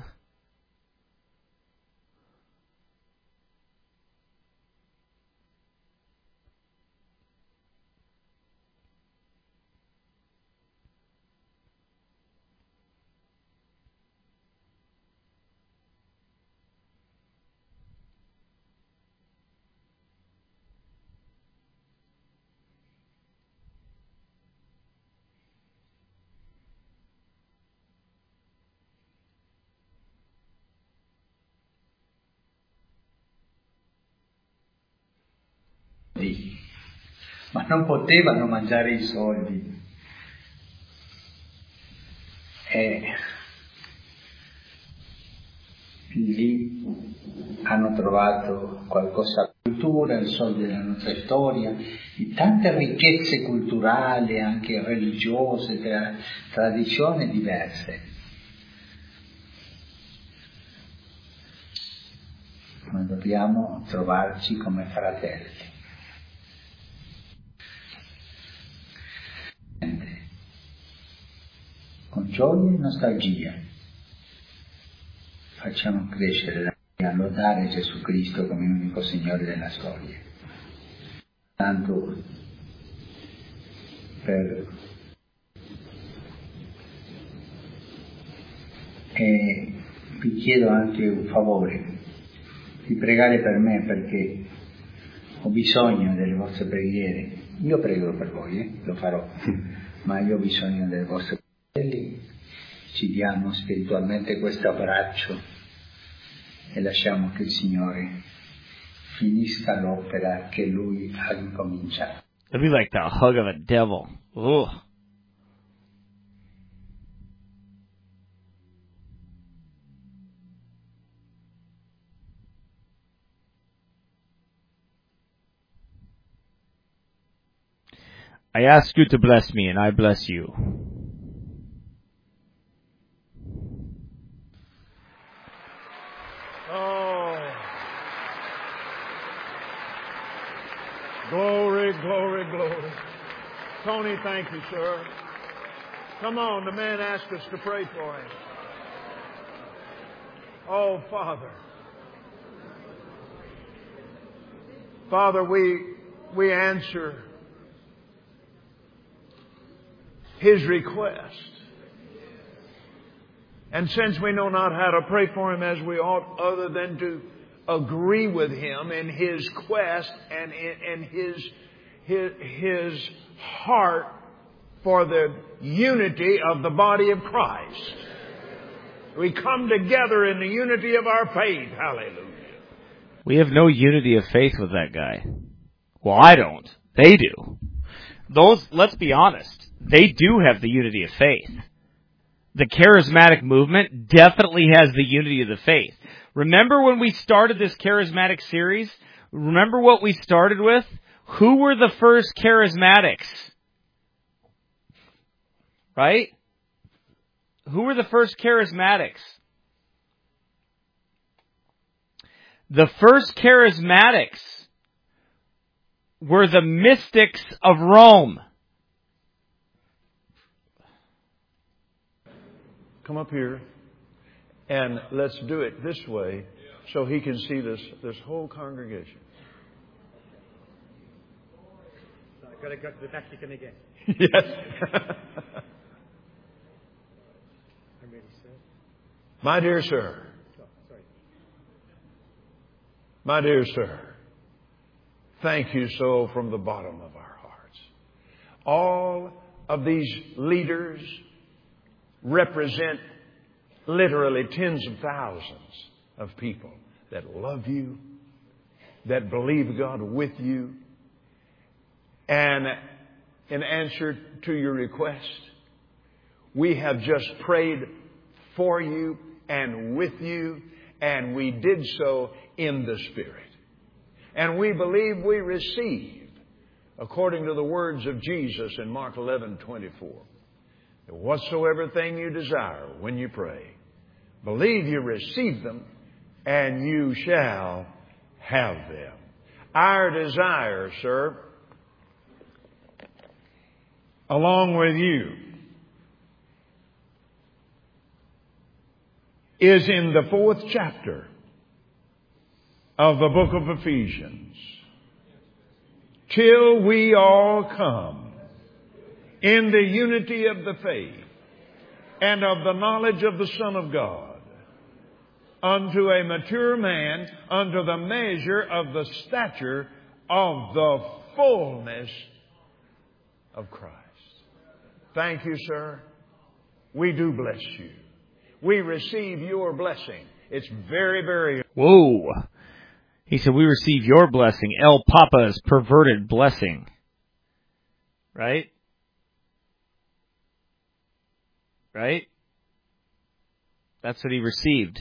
Ma non potevano mangiare i soldi. E lì hanno trovato qualcosa, cultura, il soldi della nostra storia, di tante ricchezze culturali, anche religiose, tra tradizioni diverse. Ma dobbiamo trovarci come fratelli. con gioia e nostalgia facciamo crescere a lodare Gesù Cristo come unico Signore della storia. Tanto per e vi chiedo anche un favore, di pregare per me perché ho bisogno delle vostre preghiere. Io prego per voi, eh? Lo farò, ma io ho bisogno delle vostre preghiere. Ci diamo spiritualmente questo abbraccio e lasciamo che il Signore finisca l'opera che Lui ha incominciato. It'd be like the hug of a devil. Ugh. I ask you to bless me, and I bless you. Oh. Glory, glory, glory. Tony, thank you, sir. Come on, the man asked us to pray for him. Oh, Father. Father, we, we answer his request. And since we know not how to pray for him as we ought, other than to agree with him in his quest and in his, his, his heart for the unity of the body of Christ, we come together in the unity of our faith. Hallelujah. We have no unity of faith with that guy. Well, I don't. They do. Those, let's be honest, they do have the unity of faith. The charismatic movement definitely has the unity of the faith. Remember when we started this charismatic series? Remember what we started with? Who were the first charismatics? Right? Who were the first charismatics? The first charismatics were the mystics of Rome. Come up here and let's do it this way so he can see this, this whole congregation. So I've got to go to the Vatican again. Yes. I'm ready, sir. My dear sir. Oh, sorry. My dear sir. Thank you so from the bottom of our hearts. All of these leaders represent literally tens of thousands of people that love you, that believe God with you. And in answer to your request, we have just prayed for you and with you, and we did so in the Spirit. And we believe we received, according to the words of Jesus in Mark eleven twenty-four. Whatsoever thing you desire when you pray, believe you receive them, and you shall have them. Our desire, sir, along with you, is in the fourth chapter of the book of Ephesians. Till we all come in the unity of the faith and of the knowledge of the Son of God, unto a mature man, unto the measure of the stature of the fullness of Christ. Thank you, sir. We do bless you. We receive your blessing. It's very, very... Whoa. He said, we receive your blessing, El Papa's perverted blessing. Right? Right? That's what he received.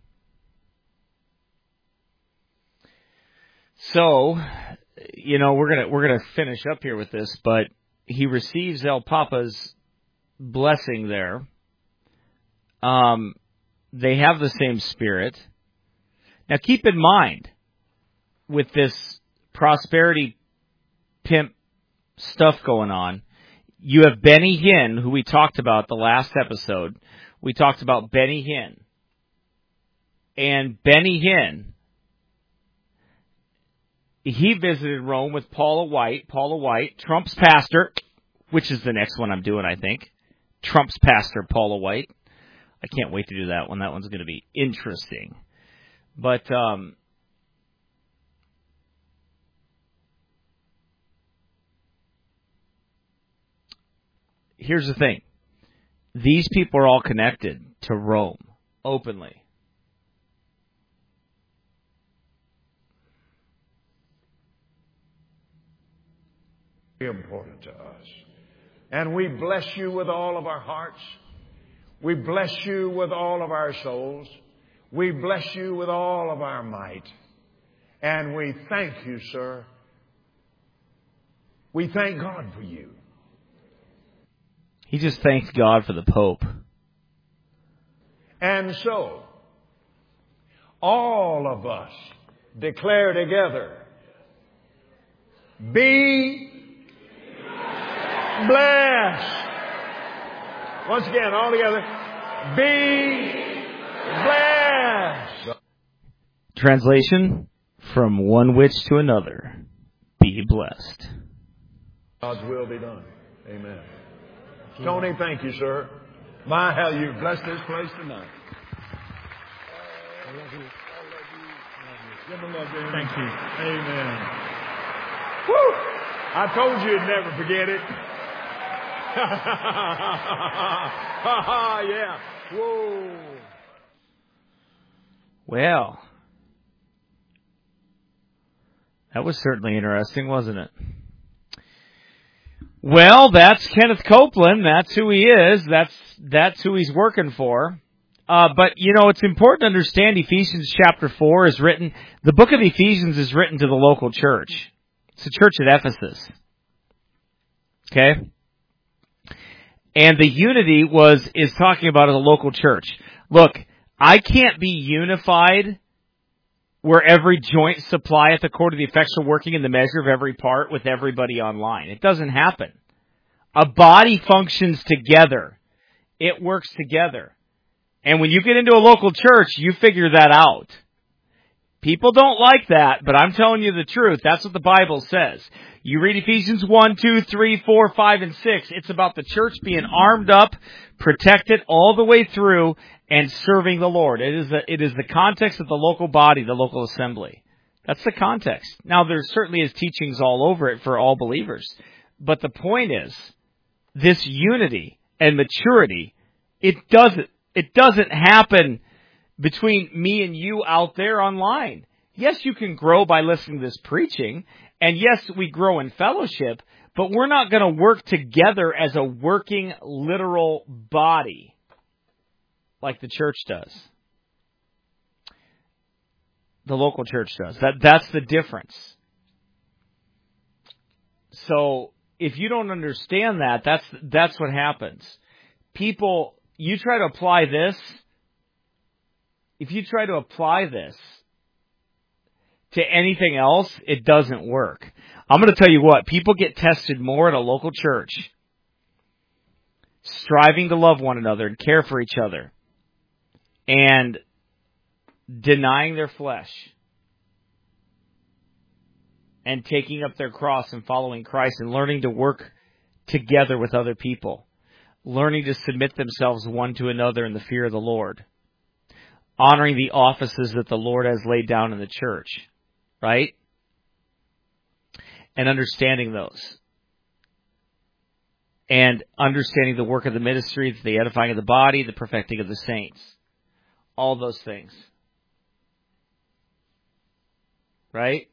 So, you know, we're gonna we're gonna finish up here with this, but he receives El Papa's blessing there. Um, they have the same spirit. Now, keep in mind, with this prosperity pimp stuff going on, you have Benny Hinn, who we talked about the last episode. We talked about Benny Hinn. And Benny Hinn, he visited Rome with Paula White. Paula White, Trump's pastor, which is the next one I'm doing, I think. Trump's pastor, Paula White. I can't wait to do that one. That one's going to be interesting. But um, here's the thing. These people are all connected to Rome openly. Important to us. And we bless you with all of our hearts. We bless you with all of our souls. We bless you with all of our might. And we thank you, sir. We thank God for you. He just thanks God for the Pope. And so, all of us declare together, be blessed. Once again, all together, be blessed. Translation, from one witch to another, be blessed. God's will be done. Amen. Tony, thank you, sir. My, how you blessed this place tonight. I love you. I love you. Give him a love, David. Thank you. Amen. Woo! I told you you'd never forget it. Yeah. Whoa. Well, that was certainly interesting, wasn't it? Well, that's Kenneth Copeland. That's who he is. That's that's who he's working for. Uh, but, you know, it's important to understand Ephesians chapter four is written, the book of Ephesians is written to the local church. It's the church at Ephesus. Okay? And the unity was is talking about a local church. Look, I can't be unified where every joint supplieth according to the effectual working in the measure of every part with everybody online. It doesn't happen. A body functions together. It works together. And when you get into a local church, you figure that out. People don't like that, but I'm telling you the truth. That's what the Bible says. You read Ephesians one, two, three, four, five, and six. It's about the church being armed up, protected all the way through, and serving the Lord. It is the, it is the context of the local body, the local assembly. That's the context. Now, there certainly is teachings all over it for all believers. But the point is, this unity and maturity, it doesn't, it doesn't happen between me and you out there online. Yes, you can grow by listening to this preaching, and yes, we grow in fellowship, but we're not going to work together as a working, literal body like the church does. The local church does. That That's the difference. So, if you don't understand that, that's that's what happens. People, you try to apply this, if you try to apply this to anything else, it doesn't work. I'm going to tell you what, people get tested more at a local church, striving to love one another and care for each other, and denying their flesh, and taking up their cross and following Christ and learning to work together with other people, learning to submit themselves one to another in the fear of the Lord, honoring the offices that the Lord has laid down in the church, right? And understanding those. And understanding the work of the ministry, the edifying of the body, the perfecting of the saints. All those things. Right?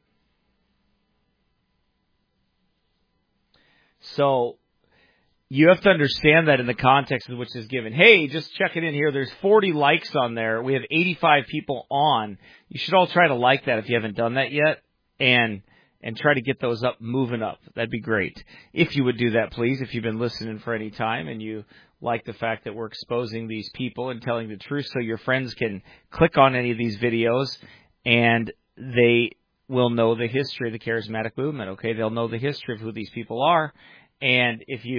So, you have to understand that in the context in which it's given. Hey, just check it in here. There's forty likes on there. We have eighty-five people on. You should all try to like that if you haven't done that yet. And and try to get those up, moving up. That'd be great. If you would do that, please, if you've been listening for any time and you like the fact that we're exposing these people and telling the truth so your friends can click on any of these videos and they will know the history of the charismatic movement, okay? They'll know the history of who these people are. And if you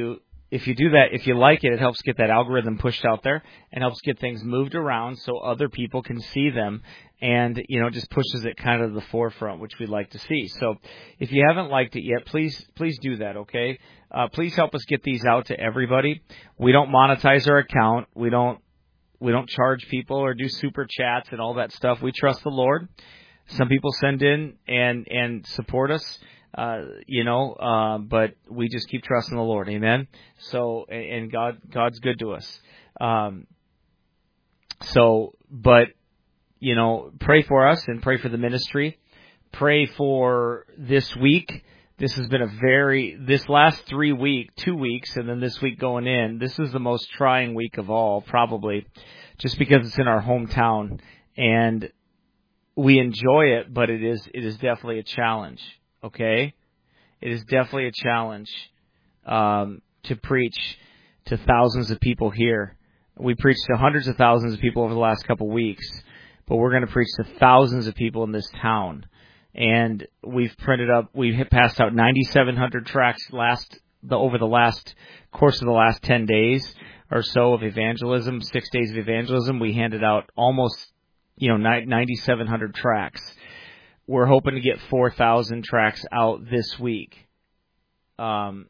if you do that, if you like it, it helps get that algorithm pushed out there and helps get things moved around so other people can see them, and, you know, just pushes it kind of to the forefront, which we'd like to see. So if you haven't liked it yet, please, please do that, okay? Uh, please help us get these out to everybody. We don't monetize our account. We don't, we don't charge people or do super chats and all that stuff. We trust the Lord. Some people send in and, and support us. Uh, you know, uh, but we just keep trusting the Lord. Amen. So, and God, God's good to us. Um, so, but, you know, pray for us and pray for the ministry. Pray for this week. This has been a very, this last three week, two weeks, and then this week going in, this is the most trying week of all, probably, just because it's in our hometown, and we enjoy it, but it is, it is definitely a challenge. Okay, it is definitely a challenge um, to preach to thousands of people here. We preached to hundreds of thousands of people over the last couple of weeks, but we're going to preach to thousands of people in this town. And we've printed up, we've passed out ninety-seven hundred tracts last the over the last course of the last ten days or so of evangelism, six days of evangelism. We handed out almost, you know, ninety-seven hundred tracts. We're hoping to get four thousand tracts out this week. Um,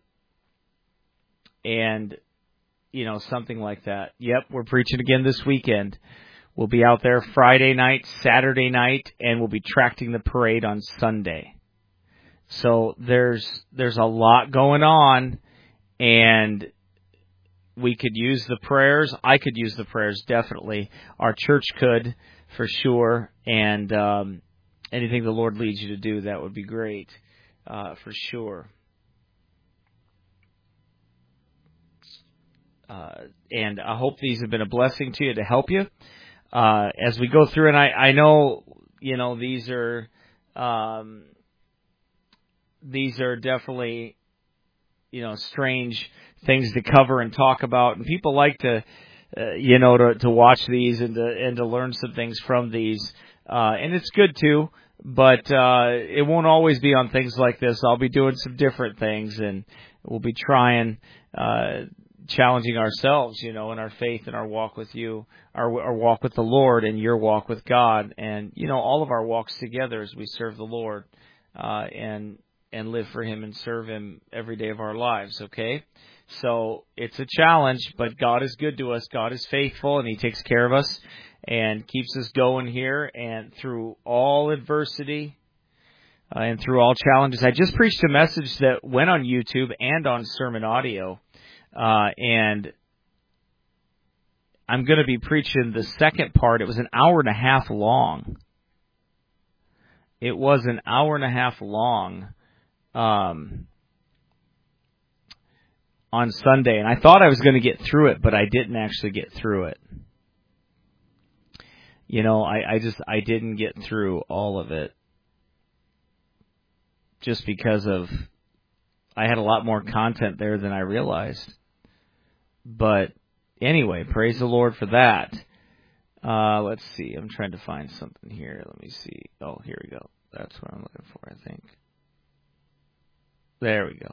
and, you know, something like that. Yep, we're preaching again this weekend. We'll be out there Friday night, Saturday night, and we'll be tracting the parade on Sunday. So there's there's a lot going on, and we could use the prayers. I could use the prayers, definitely. Our church could, for sure, and um anything the Lord leads you to do, that would be great, uh, for sure. Uh, and I hope these have been a blessing to you to help you uh, as we go through. And I, I know, you know, these are um, these are definitely, you know, strange things to cover and talk about, and people like to, uh, you know, to, to watch these and to and to learn some things from these. Uh, and it's good too, but uh, it won't always be on things like this. I'll be doing some different things, and we'll be trying, uh, challenging ourselves, you know, in our faith and our walk with you, our, our walk with the Lord and your walk with God, and, you know, all of our walks together as we serve the Lord uh, and and live for Him and serve Him every day of our lives, okay? So it's a challenge, but God is good to us. God is faithful, and He takes care of us and keeps us going here, and through all adversity uh, and through all challenges. I just preached a message that went on YouTube and on Sermon Audio, uh, and I'm going to be preaching the second part. It was an hour and a half long. It was an hour and a half long um, on Sunday, and I thought I was going to get through it, but I didn't actually get through it. You know, I, I just, I didn't get through all of it just because of, I had a lot more content there than I realized. But anyway, praise the Lord for that. Uh, let's see, I'm trying to find something here. Let me see. Oh, here we go. That's what I'm looking for, I think. There we go.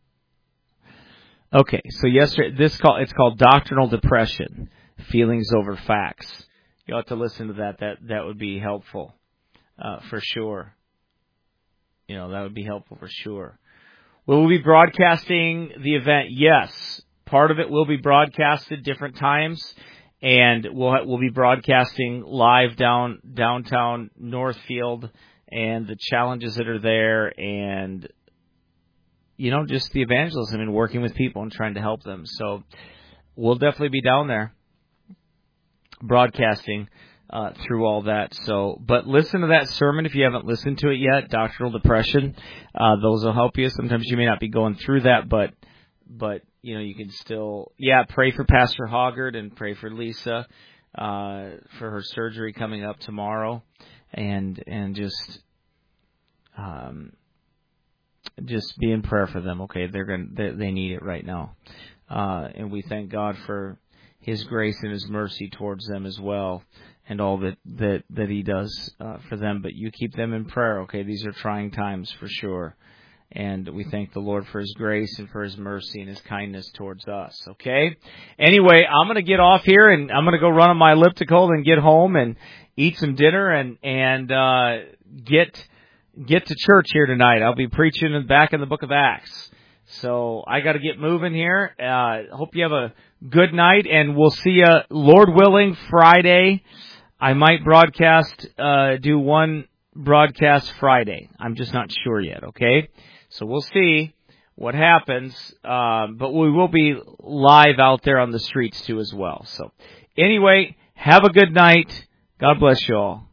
Okay, so yesterday, this call, it's called Doctrinal Depression, Feelings Over Facts. You ought to listen to that. That that would be helpful, uh, for sure. You know, that would be helpful for sure. Will we be broadcasting the event? Yes. Part of it will be broadcasted different times, and we'll we'll be broadcasting live down downtown Northfield and the challenges that are there, and, you know, just the evangelism and working with people and trying to help them. So we'll definitely be down there broadcasting uh, through all that. So, but listen to that sermon if you haven't listened to it yet, Doctrinal Depression. Uh, those will help you. Sometimes you may not be going through that, but, but you know, you can still, yeah, pray for Pastor Hoggard and pray for Lisa uh, for her surgery coming up tomorrow, and and just um, just be in prayer for them. Okay, they're gonna they, they need it right now, uh, and we thank God for His grace and His mercy towards them as well, and all that, that, that He does uh, for them. But you keep them in prayer, okay? These are trying times for sure. And we thank the Lord for His grace and for His mercy and His kindness towards us, okay? Anyway, I'm going to get off here, and I'm going to go run on my elliptical and get home and eat some dinner and, and uh, get get to church here tonight. I'll be preaching back in the book of Acts. So I got to get moving here. Uh, hope you have a good night, and we'll see you, Lord willing, Friday. I might broadcast, uh, do one broadcast Friday. I'm just not sure yet, okay? So we'll see what happens, um, but we will be live out there on the streets too as well. So anyway, have a good night. God bless you all.